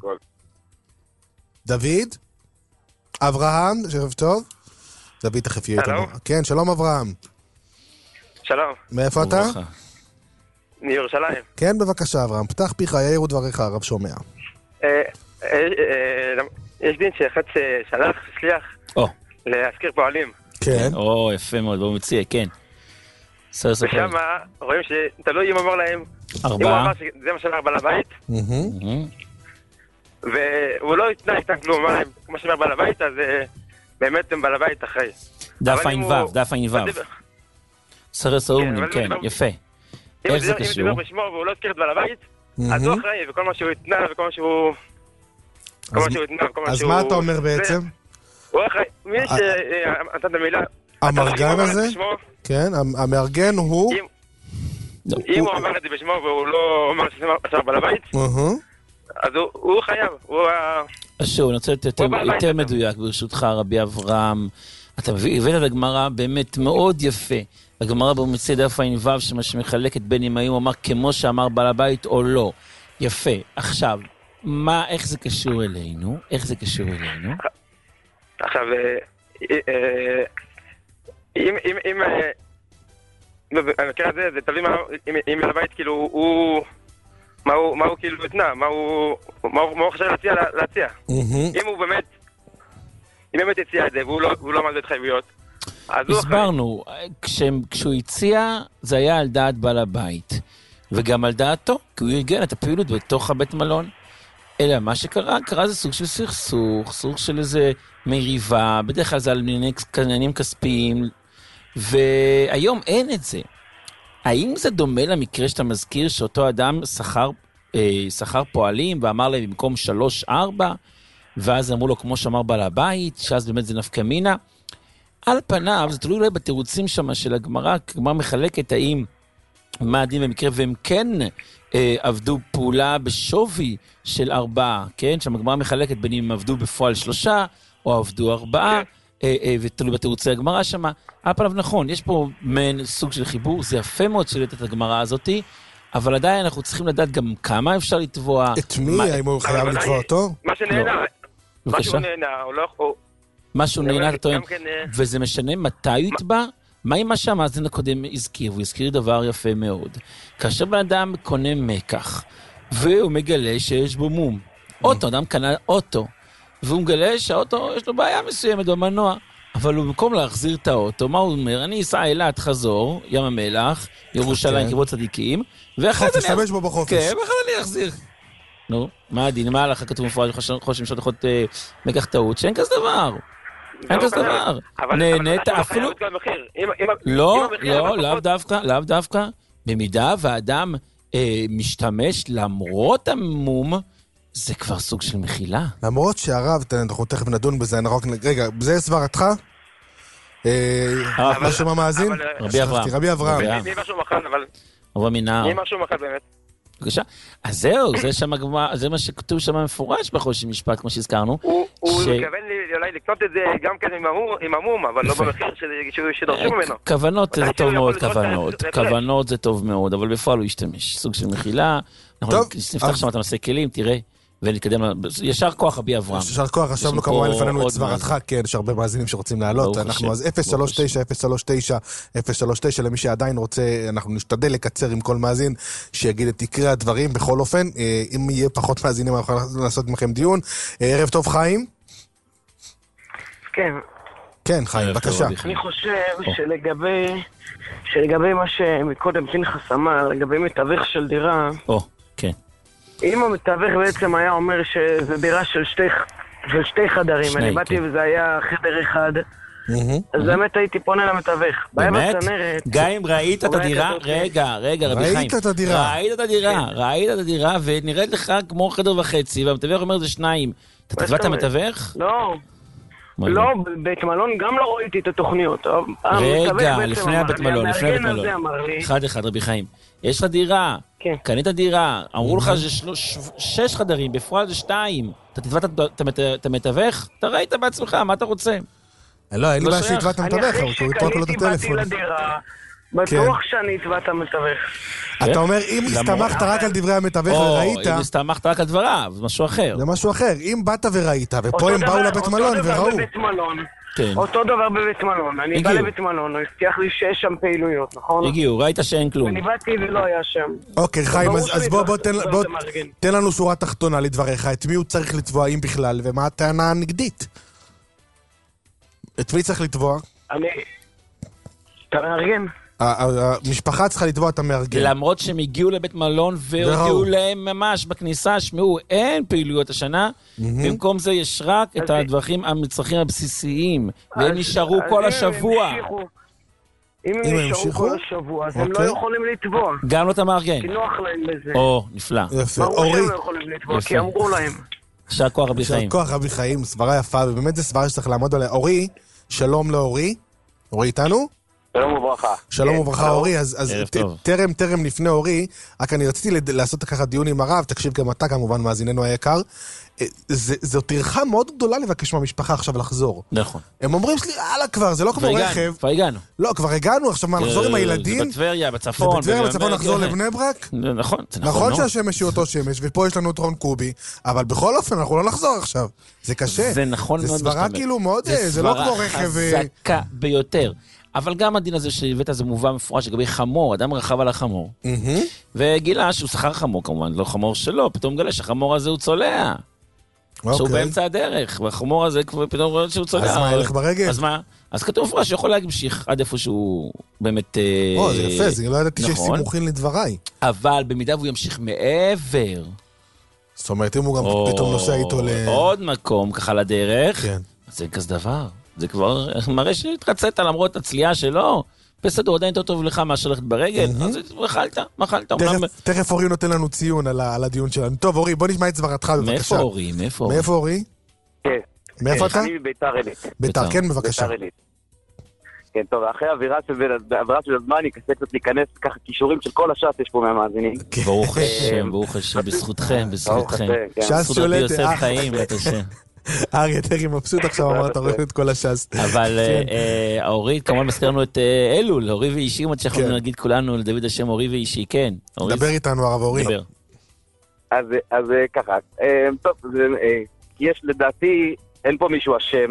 דוד? אברהם, שרב טוב? דוד תכף יהיה איתנו. כן, שלום אברהם. שלום. מאיפה אתה? מירושלים. כן, בבקשה אברהם. פתח פיך, יאירו דבריך, הרב שומע. יש דין שאחד שלח, שליח, להזכיר פועלים. כן. או, יפה מאוד, בואו מציע, כן. ושם רואים שתלוי אם אמר להם, ארבעה. אם הוא אמר שזה מה שאמר בעל הבית, והוא לא התנה איתם כלום, אמר להם, כמו שאמר בעל הבית, אז באמת הם בעל הבית אחרי. דף עין וו, דף עין וו. סרס סאומנים, כן, יפה. איך זה קשור? אם הוא דיבר בשמו והוא לא הזכיר את בעל הבית, אז הוא אחראי, וכל מה שהוא התנה, וכל מה שהוא... אז מה אתה אומר בעצם? הוא אחראי, מי שנתן את המילה... המארגן הזה? כן, המארגן הוא... אם הוא אמר את זה בשמו והוא לא אמר שזה מה בעל הבית, אז הוא חייב, הוא ה... שוב, אני רוצה לתת יותר מדויק ברשותך, רבי אברהם. אתה הבאת לגמרא באמת מאוד יפה. הגמרא במציא דף עין וו שמחלקת בין אם הוא אמר כמו שאמר בעל הבית או לא. יפה. עכשיו, מה, איך זה קשור אלינו? איך זה קשור אלינו? עכשיו, אם, אם, אם, במקרה הזה, זה תלוי אם בעל הבית כאילו הוא... מה הוא, מה הוא כאילו התנה, מה הוא, מה הוא, מה הוא חשב להציע, להציע. אם הוא באמת, אם באמת הציע את זה, והוא לא, והוא לא עמד בהתחייבויות, אז הוא... הסברנו, כשהוא הציע, זה היה על דעת בעל הבית, וגם על דעתו, כי הוא ארגן את הפעילות בתוך הבית מלון. אלא מה שקרה, קרה זה סוג של סכסוך, סוג של איזה מריבה, בדרך כלל זה על עניינים כספיים, והיום אין את זה. האם זה דומה למקרה שאתה מזכיר שאותו אדם שכר, אה, שכר פועלים ואמר להם במקום שלוש ארבע, ואז אמרו לו כמו שאמר בעל הבית, שאז באמת זה נפקא מינה? על פניו, זה תלוי אולי בתירוצים שם של הגמרא, הגמרא מחלקת האם מה הדין במקרה, והם כן אה, עבדו פעולה בשווי של ארבעה, כן? שם הגמרא מחלקת בין אם עבדו בפועל שלושה, או עבדו ארבעה, אה, אה, ותלוי בתירוצי הגמרא שם. על פניו נכון, יש פה מן סוג של חיבור, זה יפה מאוד שלט את הגמרא הזאת, אבל עדיין אנחנו צריכים לדעת גם כמה אפשר לתבוע. את מי? האם הוא חייב לתבוע אותו? מה שנהנה, מה שהוא נהנה, הוא לא... משהו נהנה, אתה טוען, וזה משנה מתי הוא יתבע? מה עם מה שהמאזין הקודם הזכיר? הוא הזכיר דבר יפה מאוד. כאשר בן אדם קונה מקח, והוא מגלה שיש בו מום. אוטו, אדם קנה אוטו, והוא מגלה שהאוטו יש לו בעיה מסוימת במנוע, אבל הוא במקום להחזיר את האוטו, מה הוא אומר? אני אסע אילת חזור, ים המלח, ירושלים, קיבוץ צדיקים, ואחרי זה... תשתמש בו בחופש. כן, ואחרי זה אני אחזיר. נו, מה הדין? מה הלכה כתוב מפורש, חושבים שאתה יכול מקח טעות, שאין כזה דבר. אין כזה דבר. נהנית אפילו... לא, לא, לאו דווקא, לאו דווקא. במידה והאדם משתמש למרות המום, זה כבר סוג של מחילה. למרות שהרב, אנחנו תכף נדון בזה, רגע, זה סברתך? מה שם המאזין? רבי אברהם. רבי אברהם. מי משהו מחל, אבל... רבי מנהר. מי משהו מחל באמת. בבקשה. אז זהו, זה שם הגמרא, זה מה שכתוב שם מפורש בחושן משפט, כמו שהזכרנו. הוא מתכוון אולי לקנות את זה גם כן עם המום, אבל לא במחיר שדרשו ממנו. כוונות זה טוב מאוד, כוונות. כוונות זה טוב מאוד, אבל בפועל הוא ישתמש. סוג של מחילה. אנחנו נפתח שם את הנושא כלים, תראה. ונתקדם, ישר כוח אבי אברהם. ישר כוח, רשמנו כמובן לפנינו את סברתך, כן, יש הרבה מאזינים שרוצים לעלות. אנחנו אז אפס שלוש תשע אפס שלוש תשע אפס שלוש תשע, למי שעדיין רוצה, אנחנו נשתדל לקצר עם כל מאזין, שיגיד את עיקרי הדברים. בכל אופן, אם יהיה פחות מאזינים, אנחנו יכולים לעשות מכם דיון. ערב טוב, חיים. כן. כן, חיים, בבקשה. אני חושב שלגבי, שלגבי מה שמקודם פנחס אמר, לגבי מתווך של דירה, או, כן. אם המתווך בעצם היה אומר שזה דירה של שתי, של שתי חדרים, אני באתי וזה היה חדר אחד, אז באמת הייתי פונה למתווך. באמת? גם אם ראית את הדירה, רגע, רגע, רבי חיים. ראית את הדירה. ראית את הדירה, ראית את הדירה, ונראית לך כמו חדר וחצי, והמתווך אומר זה שניים. אתה תתבע את המתווך? לא. לא, בית מלון גם לא ראיתי את התוכניות. רגע, לפני הבית מלון, לפני הבית מלון. אחד אחד, רבי חיים. יש לך דירה, קנית דירה, אמרו לך שש חדרים, בפועל זה שתיים. אתה תתבע את המתווך? אתה ראית בעצמך, מה אתה רוצה? לא, אין לי בעיה שהתבע את המתווך, הוא יתבע לו את הטלפון. בטוח שאני אתבע את המתווך. אתה אומר, אם הסתמכת רק על דברי המתווך וראית... או, אם הסתמכת רק על דבריו, זה משהו אחר. זה משהו אחר. אם באת וראית, ופה הם באו לבית מלון וראו. אותו דבר בבית מלון. אני בא לבית מלון, הוא הבטיח לי שיש שם פעילויות, נכון? הגיעו, ראית שאין כלום. אני באתי ולא היה שם. אוקיי, חיים, אז בוא תן לנו שורה תחתונה לדבריך. את מי הוא צריך לתבוע, אם בכלל, ומה הטענה הנגדית? את מי צריך לתבוע? אני... אתה מארגן? המשפחה צריכה לתבוע את המארגן. למרות שהם הגיעו לבית מלון והודיעו להם ממש בכניסה, שמעו, אין פעילויות השנה, במקום זה יש רק את הדברים המצרכים הבסיסיים, והם נשארו כל השבוע. אם הם נשארו כל השבוע, אז הם לא יכולים לתבוע. גם לא את המארגן. כי נוח להם בזה. או, נפלא. ברור שהם לא יכולים לתבוע, כי אמרו להם. שער כוח רבי חיים. שער כוח רבי חיים, סברה יפה, ובאמת זה סברה שצריך לעמוד עליה. אורי, שלום לאורי. אורי איתנו? שלום וברכה. שלום וברכה, אורי. אז טרם, טרם לפני אורי, רק אני רציתי לעשות ככה דיון עם הרב, תקשיב גם אתה כמובן, מאזיננו היקר. זו טרחה מאוד גדולה לבקש מהמשפחה עכשיו לחזור. נכון. הם אומרים שלי, הלאה כבר, זה לא כמו רכב. כבר הגענו. לא, כבר הגענו, עכשיו מה, נחזור עם הילדים? זה בטבריה, בצפון. זה בטבריה, בצפון נחזור לבני ברק? נכון, זה נכון. נכון שהשמש היא אותו שמש, ופה יש לנו את רון קובי, אבל בכל אופן אנחנו לא נחזור עכשיו. זה קשה. זה נכון מאוד. זה סברה כאילו מאוד, זה לא כמו רכב. זה חזקה ביותר. אבל גם הדין הזה שהבאת זה מובא מפורש לגבי חמור, אדם רכב על החמור, וגילה שהוא שכר חמור כמובן, לא חמור שלו, פתאום גלה שהחמור הזה הוא צולע. שהוא באמצע הדרך, והחמור הזה פתאום רואה שהוא צולע. אז מה, ילך ברגל? אז מה? אז כתוב מפורש שיכול להמשיך עד איפה שהוא באמת... או, זה יפה, זה לא ידעתי שיש סימוכין לדבריי. אבל במידה והוא ימשיך מעבר... זאת אומרת, אם הוא גם פתאום נוסע איתו ל... עוד מקום ככה לדרך, אז זה כזה דבר. זה כבר מראה שהתרצית למרות הצליעה שלו. בסדר, עדיין יותר טוב לך מה שהלכת ברגל, אז אכלת, מה אכלת? תכף אורי נותן לנו ציון על הדיון שלנו. טוב, אורי, בוא נשמע את סברתך בבקשה. מאיפה אורי? מאיפה אורי? מאיפה אורי? כן. מאיפה אתה? אני בביתר עילית. ביתר, כן, בבקשה. כן, טוב, אחרי האווירה של הזמן, אני קצת קצת להיכנס ככה קישורים של כל הש"ס יש פה מהמאזינים. ברוך השם, ברוך השם, בזכותכם, בזכותכם. ש"ס שולט. יוסף חיים, את השם. אריה תרי מבסוט עכשיו, אמרת, רואה את כל הש"ס. אבל אורי, כמובן מזכיר לנו את אלול, אורי ואישי, עוד שאנחנו נגיד כולנו לדוד השם אורי ואישי, כן. דבר איתנו הרב אורי. דבר. אז ככה, טוב, יש לדעתי, אין פה מישהו אשם,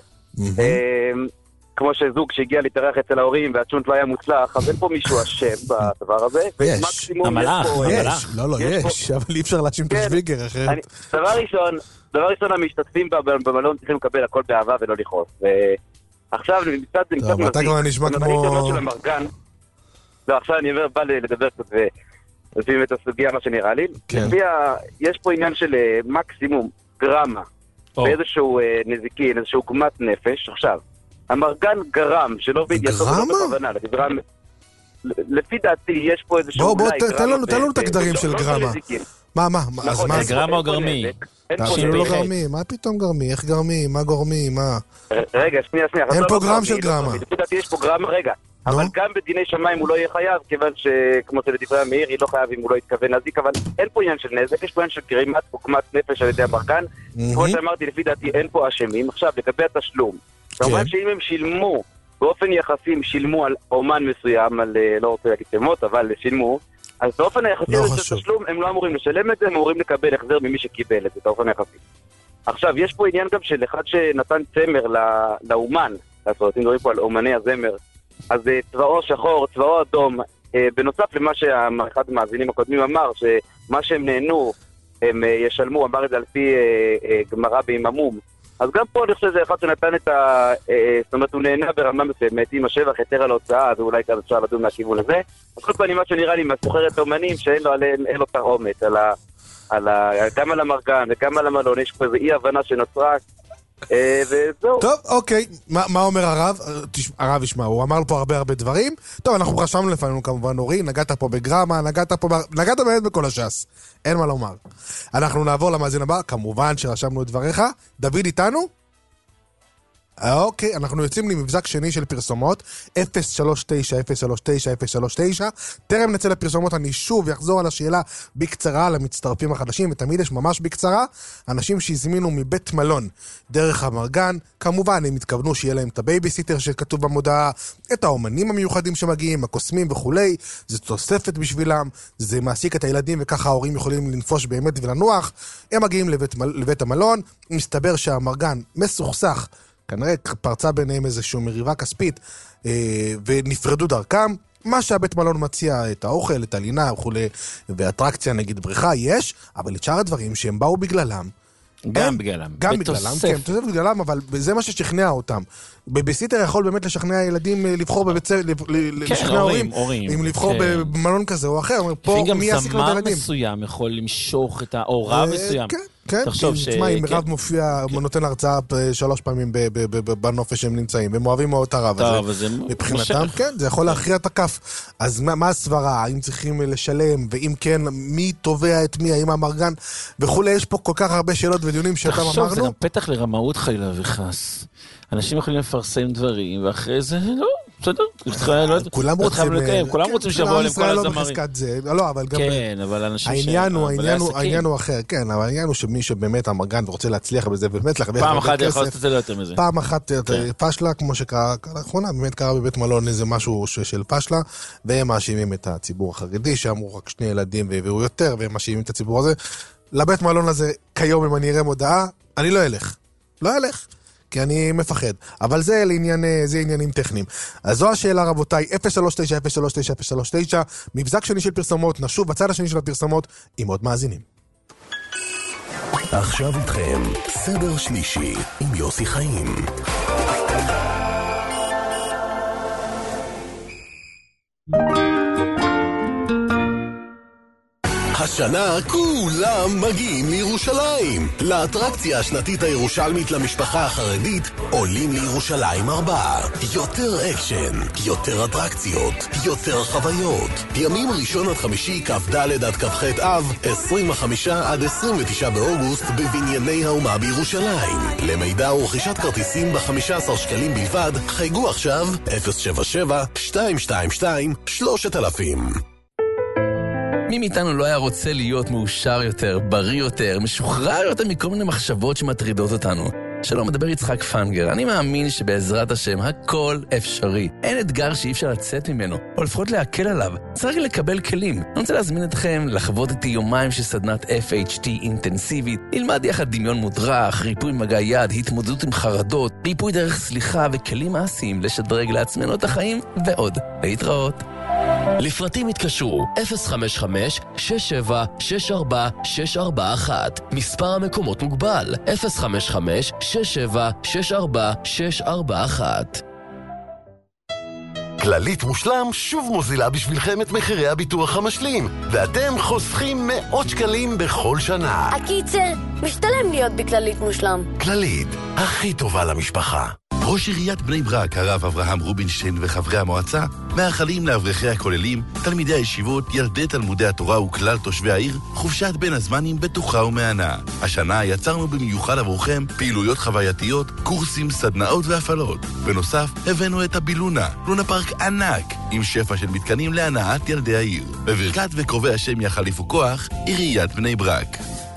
כמו שזוג שהגיע להתארח אצל ההורים והצ'ונט לא היה מוצלח, אז אין פה מישהו אשם בדבר הזה. יש, המלאך, יש, לא, לא, יש, אבל אי אפשר להאשים את השוויגר אחרת. דבר ראשון, דבר ראשון, המשתתפים במלון צריכים לקבל הכל באהבה ולא לכעוס. ועכשיו אני קצת נמצא... טוב, אתה כבר נשמע כמו... לא, עכשיו אני בא לדבר קצת ולפעמים את הסוגיה מה שנראה לי. יש פה עניין של מקסימום גרמה באיזשהו נזיקין, איזשהו עוגמת נפש. עכשיו, המרגן גרם, שלא בידיעתו בכוונה, לגרם... לפי דעתי יש פה איזשהו... בוא, בוא, תן לנו את הגדרים של גרמה. מה, מה? אז מה? גרמה או גרמי? תאפילו לא גרמי, מה פתאום גרמי? איך גרמי? מה גורמי? מה? רגע, שנייה, שנייה. אין פה גרם של גרמה. לפי דעתי יש פה גרמה, רגע. אבל גם בדיני שמיים הוא לא יהיה חייב, כיוון שכמו שלדברי המאיר, היא לא חייב אם הוא לא יתכוון להזיק, אבל אין פה עניין של נזק, יש פה עניין של גרימת עוגמת נפש על ידי המרגן. כמו שאמרתי, לפי דעתי אין פה אשמים. עכשיו, לגבי התשלום, כמובן שאם הם שילמו, באופן יחסי הם שילמו על אומן מסוים, על לא רוצה להגיד שמות, אבל שילמו, אז באופן היחסי הזה של תשלום, הם לא אמורים לשלם את זה, הם אמורים לקבל החזר ממי שקיבל את זה, באופן היחסי. עכשיו, יש פה עניין גם של אחד שנתן צמר לאומן, לעשות, אם דברים פה על אומני הזמר, אז צבאו שחור, צבאו אדום, בנוסף למה שאחד המאזינים הקודמים אמר, שמה שהם נהנו, הם ישלמו, אמר את זה על פי גמרא ביממום. אז גם פה אני חושב שזה אחד שנתן את ה... זאת אומרת, הוא נהנה ברמה מסוימת, עם השבח היתר על ההוצאה, ואולי כאן אפשר לדון מהכיוון הזה. אז כל פעם מה שנראה לי, מהסוחרת אומנים, שאין לו עליהם, אין לו תרעומת, על ה... על ה... גם על המרגן וגם על המלון, יש פה איזו אי הבנה שנוצרה, וזהו. טוב, אוקיי, מה, מה אומר הרב? הרב ישמע, הוא אמר פה הרבה הרבה דברים. טוב, אנחנו רשמנו לפנינו כמובן, אורי, נגעת פה בגרמה, נגעת פה, נגעת באמת בכל הש"ס. אין מה לומר. אנחנו נעבור למאזין הבא, כמובן שרשמנו את דבריך. דוד איתנו? אוקיי, אנחנו יוצאים למבזק שני של פרסומות, אפס שלוש תשע אפס שלוש תשע אפס שלוש תשע. טרם נצא לפרסומות, אני שוב יחזור על השאלה בקצרה למצטרפים החדשים, ותמיד יש ממש בקצרה, אנשים שהזמינו מבית מלון דרך המרגן, כמובן הם התכוונו שיהיה להם את הבייביסיטר שכתוב במודעה, את האומנים המיוחדים שמגיעים, הקוסמים וכולי, זה תוספת בשבילם, זה מעסיק את הילדים וככה ההורים יכולים לנפוש באמת ולנוח. הם מגיעים לבית, לבית המלון, מסתבר שהמרגן מסוכסך, כנראה פרצה ביניהם איזושהי מריבה כספית, אה, ונפרדו דרכם. מה שהבית מלון מציע, את האוכל, את הלינה וכולי, ואטרקציה נגיד בריכה, יש, אבל את שאר הדברים שהם באו בגללם. גם הם, בגללם. גם בתוסף. בגללם, כן, תוסף בגללם, אבל זה מה ששכנע אותם. בביסיטר יכול באמת לשכנע ילדים לבחור בבית ספר, לשכנע הורים, אם לבחור במלון כזה או אחר, פה מי יעסיק לו את הילדים? זמר מסוים יכול למשוך את האורה מסוים. כן. כן, תשמע, אם רב מופיע, נותן הרצאה שלוש פעמים בנופש שהם נמצאים, והם אוהבים מאוד את הרב הזה. מבחינתם, כן, זה יכול להכריע את הכף. אז מה הסברה? האם צריכים לשלם, ואם כן, מי תובע את מי, האם המרגן, וכולי, יש פה כל כך הרבה שאלות ודיונים שאתם אמרנו. תחשוב, זה גם פתח לרמאות חלילה וחס. אנשים יכולים לפרסם דברים, ואחרי זה, לא, בסדר. כולם רוצים... כולם רוצים שבוע עליהם כל הזמרים. לא, אבל גם... כן, אבל אנשים... העניין הוא, העניין הוא אחר, כן, אבל העניין הוא שמי שבאמת המרגן ורוצה להצליח בזה, באמת להרוויח הרבה כסף. פעם אחת יכול לעשות את זה לא יותר מזה. פעם אחת פשלה, כמו שקרה לאחרונה, באמת קרה בבית מלון איזה משהו של פשלה, והם מאשימים את הציבור החרדי, שאמרו רק שני ילדים והביאו יותר, והם מאשימים את הציבור הזה. לבית מלון הזה, כיום אם אני אראה מודעה, אני לא אלך. לא אלך. כי אני מפחד. אבל זה לעניין, זה עניינים טכניים. אז זו השאלה רבותיי, אפס שלוש תשע אפס שלוש תשע אפס שלוש תשע, מבזק שני של פרסומות, נשוב בצד השני של הפרסומות, עם עוד מאזינים. עכשיו איתכם, סדר שלישי, עם יוסי חיים. השנה כולם מגיעים לירושלים. לאטרקציה השנתית הירושלמית למשפחה החרדית עולים לירושלים ארבעה. יותר אקשן, יותר אטרקציות, יותר חוויות. ימים ראשון עד חמישי, כ"ד עד כ"ח אב, עשרים וחמישה עד עשרים ותשעה באוגוסט בבנייני האומה בירושלים. למידע ורכישת כרטיסים ב-חמישה עשר שקלים בלבד, חייגו עכשיו אפס שבע שבע שתיים שתיים שתיים שלושת אלפים. מי מאיתנו לא היה רוצה להיות מאושר יותר, בריא יותר, משוחרר יותר מכל מיני מחשבות שמטרידות אותנו? שלום, מדבר יצחק פנגר. אני מאמין שבעזרת השם הכל אפשרי. אין אתגר שאי אפשר לצאת ממנו, או לפחות להקל עליו. צריך לקבל כלים. אני רוצה להזמין אתכם לחוות איתי יומיים של סדנת אף אייץ' טי אינטנסיבית. נלמד יחד דמיון מודרך, ריפוי מגע יד, התמודדות עם חרדות, ריפוי דרך סליחה וכלים מעשיים לשדרג לעצמנו את החיים ועוד. להתראות. לפרטים התקשרו אפס חמש חמש שש שבע שש ארבע שש ארבע אחת. מספר המקומות מוגבל אפס חמש חמש שש שבע שש ארבע שש ארבע אחת. כללית מושלם שוב מוזילה בשבילכם את מחירי הביטוח המשלים, ואתם חוסכים מאות שקלים בכל שנה. הקיצר, משתלם להיות בכללית מושלם. כללית, הכי טובה למשפחה. ראש עיריית בני ברק, הרב אברהם רובינשטיין וחברי המועצה, מאחלים לאברכי הכוללים, תלמידי הישיבות, ילדי תלמודי התורה וכלל תושבי העיר, חופשת בין הזמנים בטוחה ומענה. השנה יצרנו במיוחד עבורכם פעילויות חווייתיות, קורסים, סדנאות והפעלות. בנוסף, הבאנו את הבילונה, לונה פארק ענק, עם שפע של מתקנים להנאת ילדי העיר. בברכת וקרובי השם יחליפו כוח, עיריית בני ברק.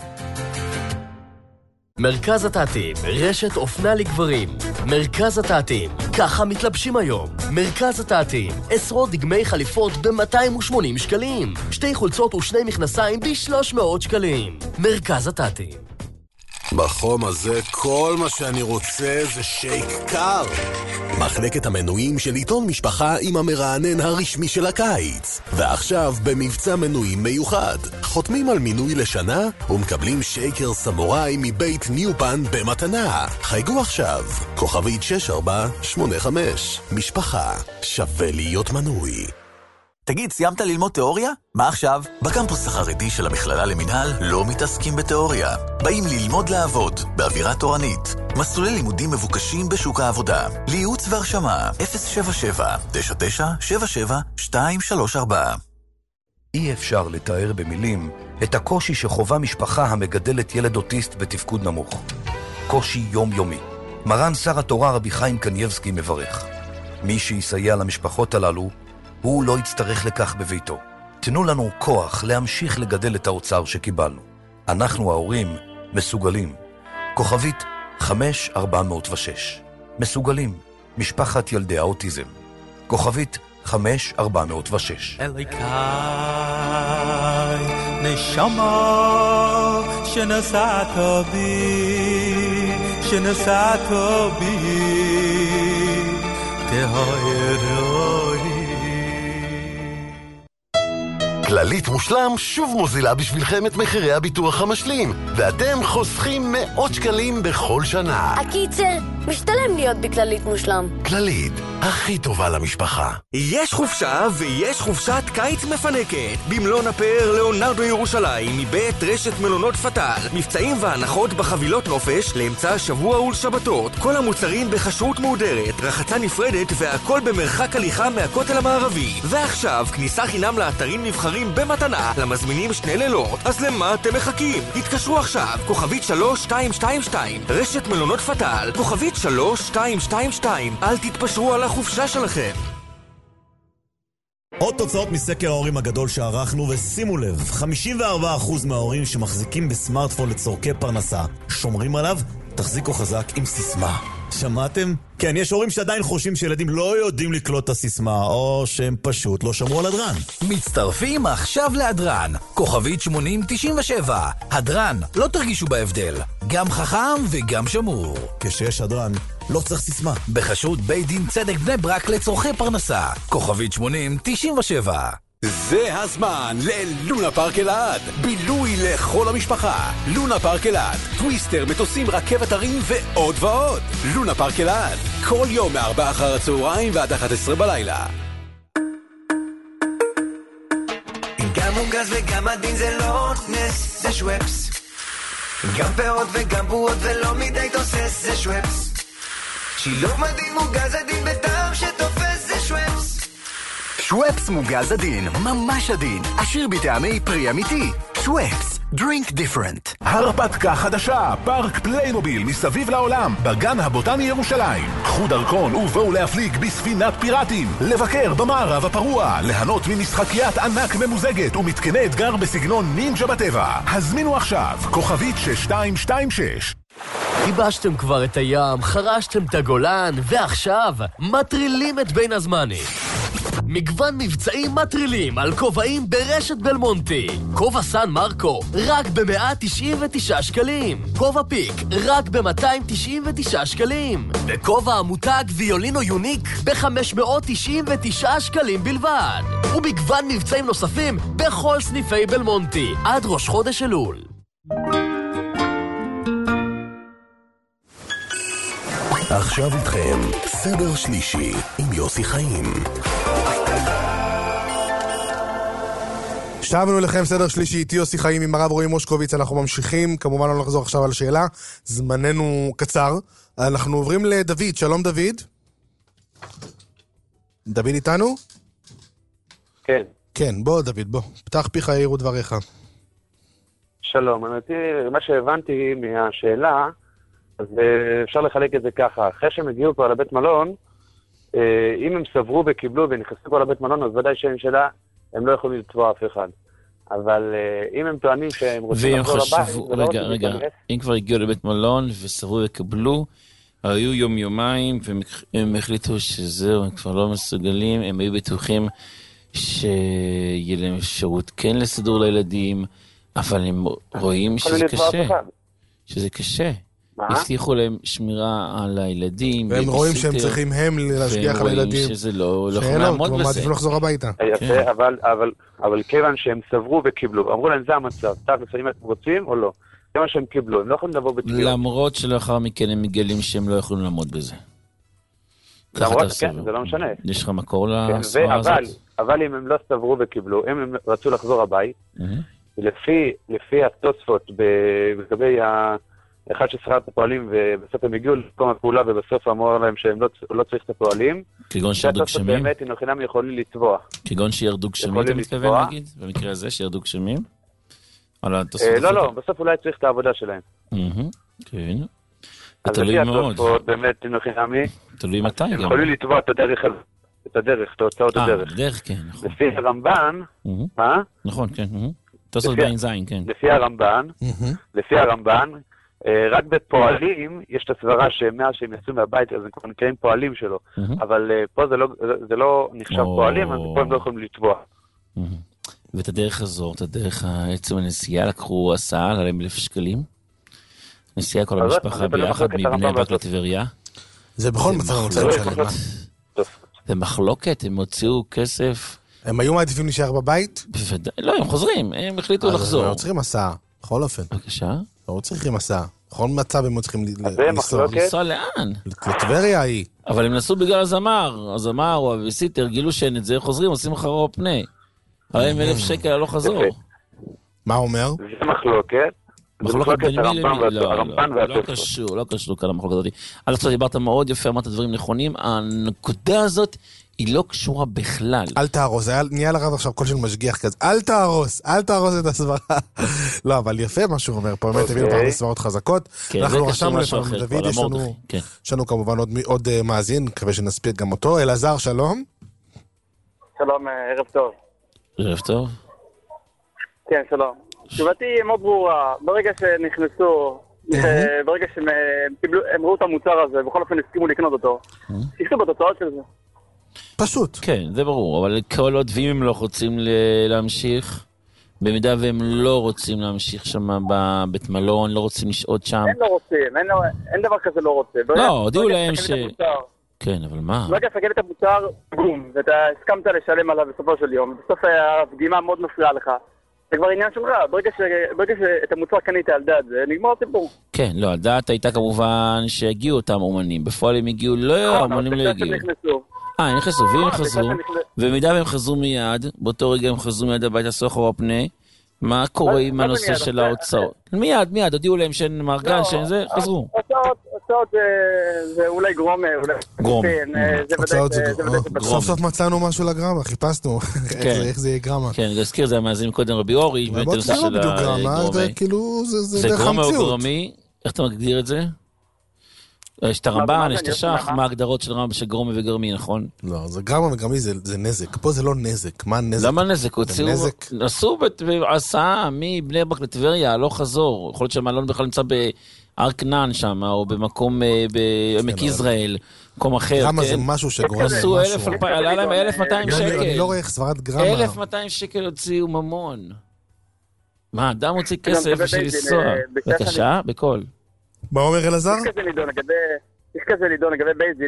מרכז התעתים, רשת אופנה לגברים. מרכז התעתים, ככה מתלבשים היום. מרכז התעתים, עשרות דגמי חליפות ב-מאתיים ושמונים שקלים. שתי חולצות ושני מכנסיים ב-שלוש מאות שקלים. מרכז התעתים. בחום הזה כל מה שאני רוצה זה שייק קר. מחלקת המנויים של עיתון משפחה עם המרענן הרשמי של הקיץ. ועכשיו במבצע מנויים מיוחד. חותמים על מינוי לשנה ומקבלים שייקר סמוראי מבית ניופן במתנה. חייגו עכשיו, כוכבית שש ארבע שמונה חמש. משפחה, שווה להיות מנוי. תגיד, סיימת ללמוד תיאוריה? מה עכשיו? בקמפוס החרדי של המכללה למינהל לא מתעסקים בתיאוריה. באים ללמוד לעבוד, באווירה תורנית. מסלולי לימודים מבוקשים בשוק העבודה. לייעוץ והרשמה, אפס שבע שבע תשע תשע שבע שבע שתיים שלוש ארבע. אי אפשר לתאר במילים את הקושי שחובה משפחה המגדלת ילד אוטיסט בתפקוד נמוך. קושי יומיומי. מרן שר התורה רבי חיים קנייבסקי מברך. מי שיסייע למשפחות הללו, הוא לא יצטרך לכך בביתו. תנו לנו כוח להמשיך לגדל את האוצר שקיבלנו. אנחנו ההורים מסוגלים. כוכבית חמש ארבע מאות ושש. מסוגלים. משפחת ילדי האוטיזם. כוכבית חמש ארבע מאות ושש. אליקאי נשמה שנסעת בי, שנסעת בי, תהירוי. כללית מושלם שוב מוזילה בשבילכם את מחירי הביטוח המשלים, ואתם חוסכים מאות שקלים בכל שנה. הקיצר, משתלם להיות בכללית מושלם. כללית, הכי טובה למשפחה. יש חופשה ויש חופשת קיץ מפנקת. במלון הפאר ליאונרדו ירושלים, מבית רשת מלונות פטל. מבצעים והנחות בחבילות נופש לאמצע השבוע ולשבתות. כל המוצרים בכשרות מהודרת, רחצה נפרדת והכל במרחק הליכה מהכותל המערבי. ועכשיו, כניסה חינם לאתרים נבחרים במתנה למזמינים שני לילות. אז למה אתם מחכים? התקשרו עכשיו, כוכבית שלוש שתיים שתיים שתיים. רשת מלונות פטל, כוכבית שלוש שתיים שתיים שתיים. אל תתפשרו על החופשה שלכם. עוד תוצאות מסקר ההורים הגדול שערכנו, ושימו לב, חמישים וארבעה אחוז מההורים שמחזיקים בסמארטפון לצורכי פרנסה שומרים עליו, תחזיקו חזק עם סיסמה. שמעתם? כן, יש הורים שעדיין חושבים שילדים לא יודעים לקלוט את הסיסמה, או שהם פשוט לא שמרו על הדרן. מצטרפים עכשיו להדרן, כוכבית שמונים תשעים ושבע. הדרן, לא תרגישו בהבדל, גם חכם וגם שמור. כשיש הדרן, לא צריך סיסמה. בחשרות בית דין צדק בני ברק לצורכי פרנסה, כוכבית שמונים תשעים ושבע. זה הזמן ללונה פארק אלעד. בילוי לכל המשפחה. לונה פארק אלעד, טוויסטר, מטוסים, רכבת הרים ועוד ועוד. לונה פארק אלעד, כל יום מארבע אחר הצהריים ועד אחת עשרה בלילה. גם מוגז וגם עדין זה לא נס, זה שוואפס. גם פירות וגם בועות ולא מדי תוסס, זה שוואפס. שילוב מדהים מוגז עדין בטעם שתופס, זה שוואפס. שוואפס מוגז עדין, ממש עדין, עשיר בטעמי פרי אמיתי. שוואפס, drink different. הרפתקה חדשה, פארק פליימוביל מסביב לעולם, בגן הבוטני ירושלים. קחו דרכון ובואו להפליג בספינת פיראטים, לבקר במערב הפרוע, ליהנות ממשחקיית ענק ממוזגת ומתקני אתגר בסגנון נינג'ה בטבע. הזמינו עכשיו, כוכבית שש שתיים שתיים שש. ייבשתם כבר את הים, חרשתם את הגולן, ועכשיו מטרילים את בין הזמנים. מגוון מבצעים מטרילים על כובעים ברשת בלמונטי. כובע סן מרקו, רק ב-מאה תשעים ותשעה שקלים. כובע פיק, רק ב-מאתיים תשעים ותשעה שקלים. וכובע המותג ויולינו יוניק, ב-חמש מאות תשעים ותשעה שקלים בלבד. ומגוון מבצעים נוספים בכל סניפי בלמונטי, עד ראש חודש אלול. עכשיו איתכם, סדר שלישי עם יוסי חיים. שבנו לכם סדר שלישי, איתי יוסי חיים עם הרב רועי מושקוביץ, אנחנו ממשיכים, כמובן לא נחזור עכשיו על השאלה, זמננו קצר, אנחנו עוברים לדוד, שלום דוד. דוד איתנו? כן. כן, בוא דוד, בוא, פתח פיך העירו דבריך. שלום, מה שהבנתי מהשאלה, אז אפשר לחלק את זה ככה, אחרי שהם הגיעו פה לבית מלון, אם הם סברו וקיבלו ונכנסו פה לבית מלון, אז ודאי שאין שאלה, הם לא יכולים לתבוע אף אחד. אבל אם הם טוענים שהם רוצים לחזור לבית... רגע, רגע, אם כבר הגיעו לבית מלון וסברו וקבלו, היו יום יומיים והם החליטו שזהו, הם כבר לא מסוגלים, הם היו בטוחים שיהיה להם אפשרות כן לסדור לילדים, אבל הם רואים שזה קשה. שזה קשה. הבטיחו להם שמירה על הילדים. והם רואים שהם צריכים הם להשגיח על הילדים. והם רואים שזה לא יכולים לעמוד בזה. מעדיפים לחזור הביתה. יפה, אבל כיוון שהם סברו וקיבלו, אמרו להם זה המצב, תכלס, האם אתם רוצים או לא? כיוון שהם קיבלו, הם לא יכולים לבוא בתביעות. למרות שלאחר מכן הם מגלים שהם לא יכולים לעמוד בזה. למרות, כן, זה לא משנה. יש לך מקור לסברה הזאת? אבל אם הם לא סברו וקיבלו, אם הם רצו לחזור הבית, לפי התוספות לגבי אחד ששכרת הפועלים, ובסוף הם הגיעו למקום הפעולה, ובסוף אמרו להם שהם לא צריך את הפועלים, כגון שירדו גשמים? באמת, אם חינם יכולים לתבוע. כגון שירדו גשמים, אתה מתכוון להגיד? במקרה הזה, שירדו גשמים? לא, לא, בסוף אולי צריך את העבודה שלהם. כן. אז לפי התוספות, באמת, אם חינמי, תלוי מתי גם. הם יכולים לתבוע את הדרך, את הדרך, את ההוצאות הדרך. אה, דרך, כן, נכון. לפי הרמב"ן, מה? נכון, כן. תוספות בעין זין, כן. לפי הרמב"ן, לפי הרמב"ן, רק בפועלים יש את הסברה שמאז שהם יצאו מהבית, אז הם כבר נקראים פועלים שלו. אבל פה זה לא נחשב פועלים, אז פה הם לא יכולים לתבוע. ואת הדרך הזאת, הדרך עצם הנסיעה, לקחו הסעה על אלף שקלים? נסיעה כל המשפחה ביחד מבני ברק לטבריה? זה בכל מצב המצב שלהם. זה מחלוקת, הם הוציאו כסף. הם היו מעדיפים להישאר בבית? בוודאי, לא, הם חוזרים, הם החליטו לחזור. הם לא צריכים הסעה, בכל אופן. בבקשה? לא צריכים הסעה. בכל מצב הם צריכים לנסוע. לנסוע לאן? לטבריה היא. אבל הם נסעו בגלל הזמר, הזמר או הוויסיטר, גילו שאין את זה, חוזרים, עושים אחרו פני. הרי הם אלף שקל לא חזור. מה אומר? זה מחלוקת. מחלוקת בין מי למי? לא, לא קשור, לא קשור כאן המחלוקת הזאת. אז עכשיו דיברת מאוד יפה, אמרת דברים נכונים, הנקודה הזאת היא לא קשורה בכלל. אל תהרוס, נהיה לרב עכשיו כל של משגיח כזה, אל תהרוס, אל תהרוס את הסברה. לא, אבל יפה מה שהוא אומר, פה באמת הביאו פעם סברות חזקות. אנחנו רשמנו לפעמים, דוד, יש לנו כמובן עוד מאזין, מקווה שנספיק גם אותו. אלעזר, שלום. שלום, ערב טוב. ערב טוב. כן, שלום. תשובתי מאוד ברורה, ברגע שנכנסו, ברגע שהם ראו את המוצר הזה, בכל אופן הסכימו לקנות אותו, שיחשו בתוצאות של זה. פשוט. כן, זה ברור, אבל כל עוד ואם הם לא רוצים להמשיך, במידה והם לא רוצים להמשיך שם בבית מלון, לא רוצים לשעות שם. אין לא רוצים, אין דבר כזה לא רוצה. לא, הודיעו להם ש... כן, אבל מה? ברגע שתקן את המוצר, בום, ואתה הסכמת לשלם עליו בסופו של יום, בסוף הפגימה מאוד מפריעה לך. זה כבר עניין שלך, ברגע, ש... ברגע שאת המוצר קנית על דעת זה, נגמר הסיפור. כן, לא, על דעת הייתה כמובן שהגיעו אותם אומנים, בפועל הם הגיעו, לא, האומנים לא הגיעו. אה, הם נכנסו, והם חזרו, ובמידה והם חזרו מיד, באותו רגע הם חזרו מיד הביתה סוחר הפני, מה קורה עם הנושא של ההוצאות? מיד, מיד, הודיעו להם שאין מארגן, שאין זה, חזרו. הוצאות זה אולי גרום, גרום. הוצאות זה גרום. סוף סוף מצאנו משהו לגרמה, חיפשנו איך זה יהיה גרמה. כן, אני אזכיר, זה המאזין קודם רבי אורי, זה לא בדיוק גרמה, זה כאילו, זה דרך המציאות. זה גרום או גרמי, איך אתה מגדיר את זה? יש את הרמב"ן, יש את השח, מה ההגדרות של רמב"ן של גרומי וגרמי, נכון? לא, זה גרמה וגרמי זה נזק, פה זה לא נזק, מה נזק? למה נזק? הוציאו, נסעו בהסעה מבני ברק לטבריה, לא חזור, יכול להיות שהמלון בכלל נמצא בהר כנען שם, או במקום בעמק יזרעאל, מקום אחר. גרמה זה משהו שגורם נסעו עלה להם אלף מאתיים שקל. אני לא רואה איך סברת גרמה. אלף מאתיים שקל הוציאו ממון. מה, אדם הוציא כסף בשביל לנסוע. בבקשה, בכל. מה אומר אלעזר? יש כזה לידון לגבי בייזין,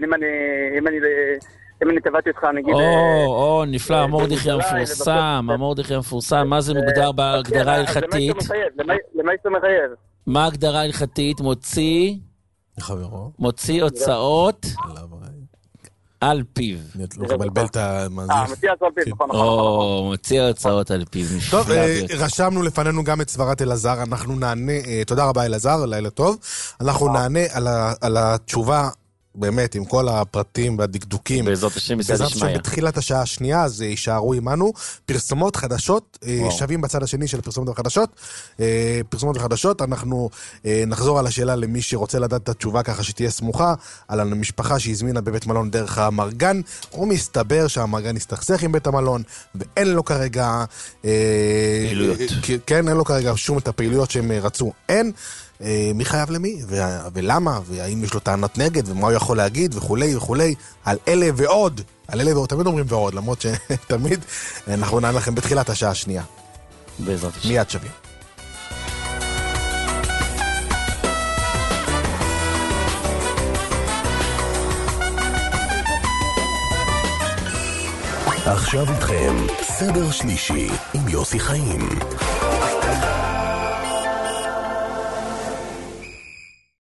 אם אני טבעתי אותך, נגיד... או, או, נפלא, המורדיכי המפורסם, המורדיכי המפורסם, מה זה מוגדר בהגדרה הלכתית? למה יש זה מחייב? מה ההגדרה הלכתית? מוציא... מוציא הוצאות... על פיו. לא מבלבל את ה... אה, מציע הצעות על פיו, נכון, נכון. או, מציע הצעות על פיו. טוב, רשמנו לפנינו גם את סברת אלעזר, אנחנו נענה, תודה רבה אלעזר, לילה טוב, אנחנו נענה על התשובה, באמת, עם כל הפרטים והדקדוקים. בעזרת השם, בסדר שמיה. בעזרת השם, בתחילת השעה השנייה, אז יישארו עמנו. פרסומות חדשות, וואו. שווים בצד השני של פרסומות וחדשות. פרסומות וחדשות, אנחנו נחזור על השאלה למי שרוצה לדעת את התשובה ככה שתהיה סמוכה, על המשפחה שהזמינה בבית מלון דרך המרגן, הוא מסתבר שהמרגן הסתכסך עם בית המלון, ואין לו כרגע... פעילויות. כן, אין לו כרגע שום את הפעילויות שהם רצו. אין. מי חייב למי, ולמה, והאם יש לו טענות נגד, ומה הוא יכול להגיד, וכולי וכולי, על אלה ועוד, על אלה ועוד, תמיד אומרים ועוד, למרות שתמיד אנחנו נענה לכם בתחילת השעה השנייה. בעזרת השם. מיד שווים. עכשיו איתכם, סדר שלישי עם יוסי חיים.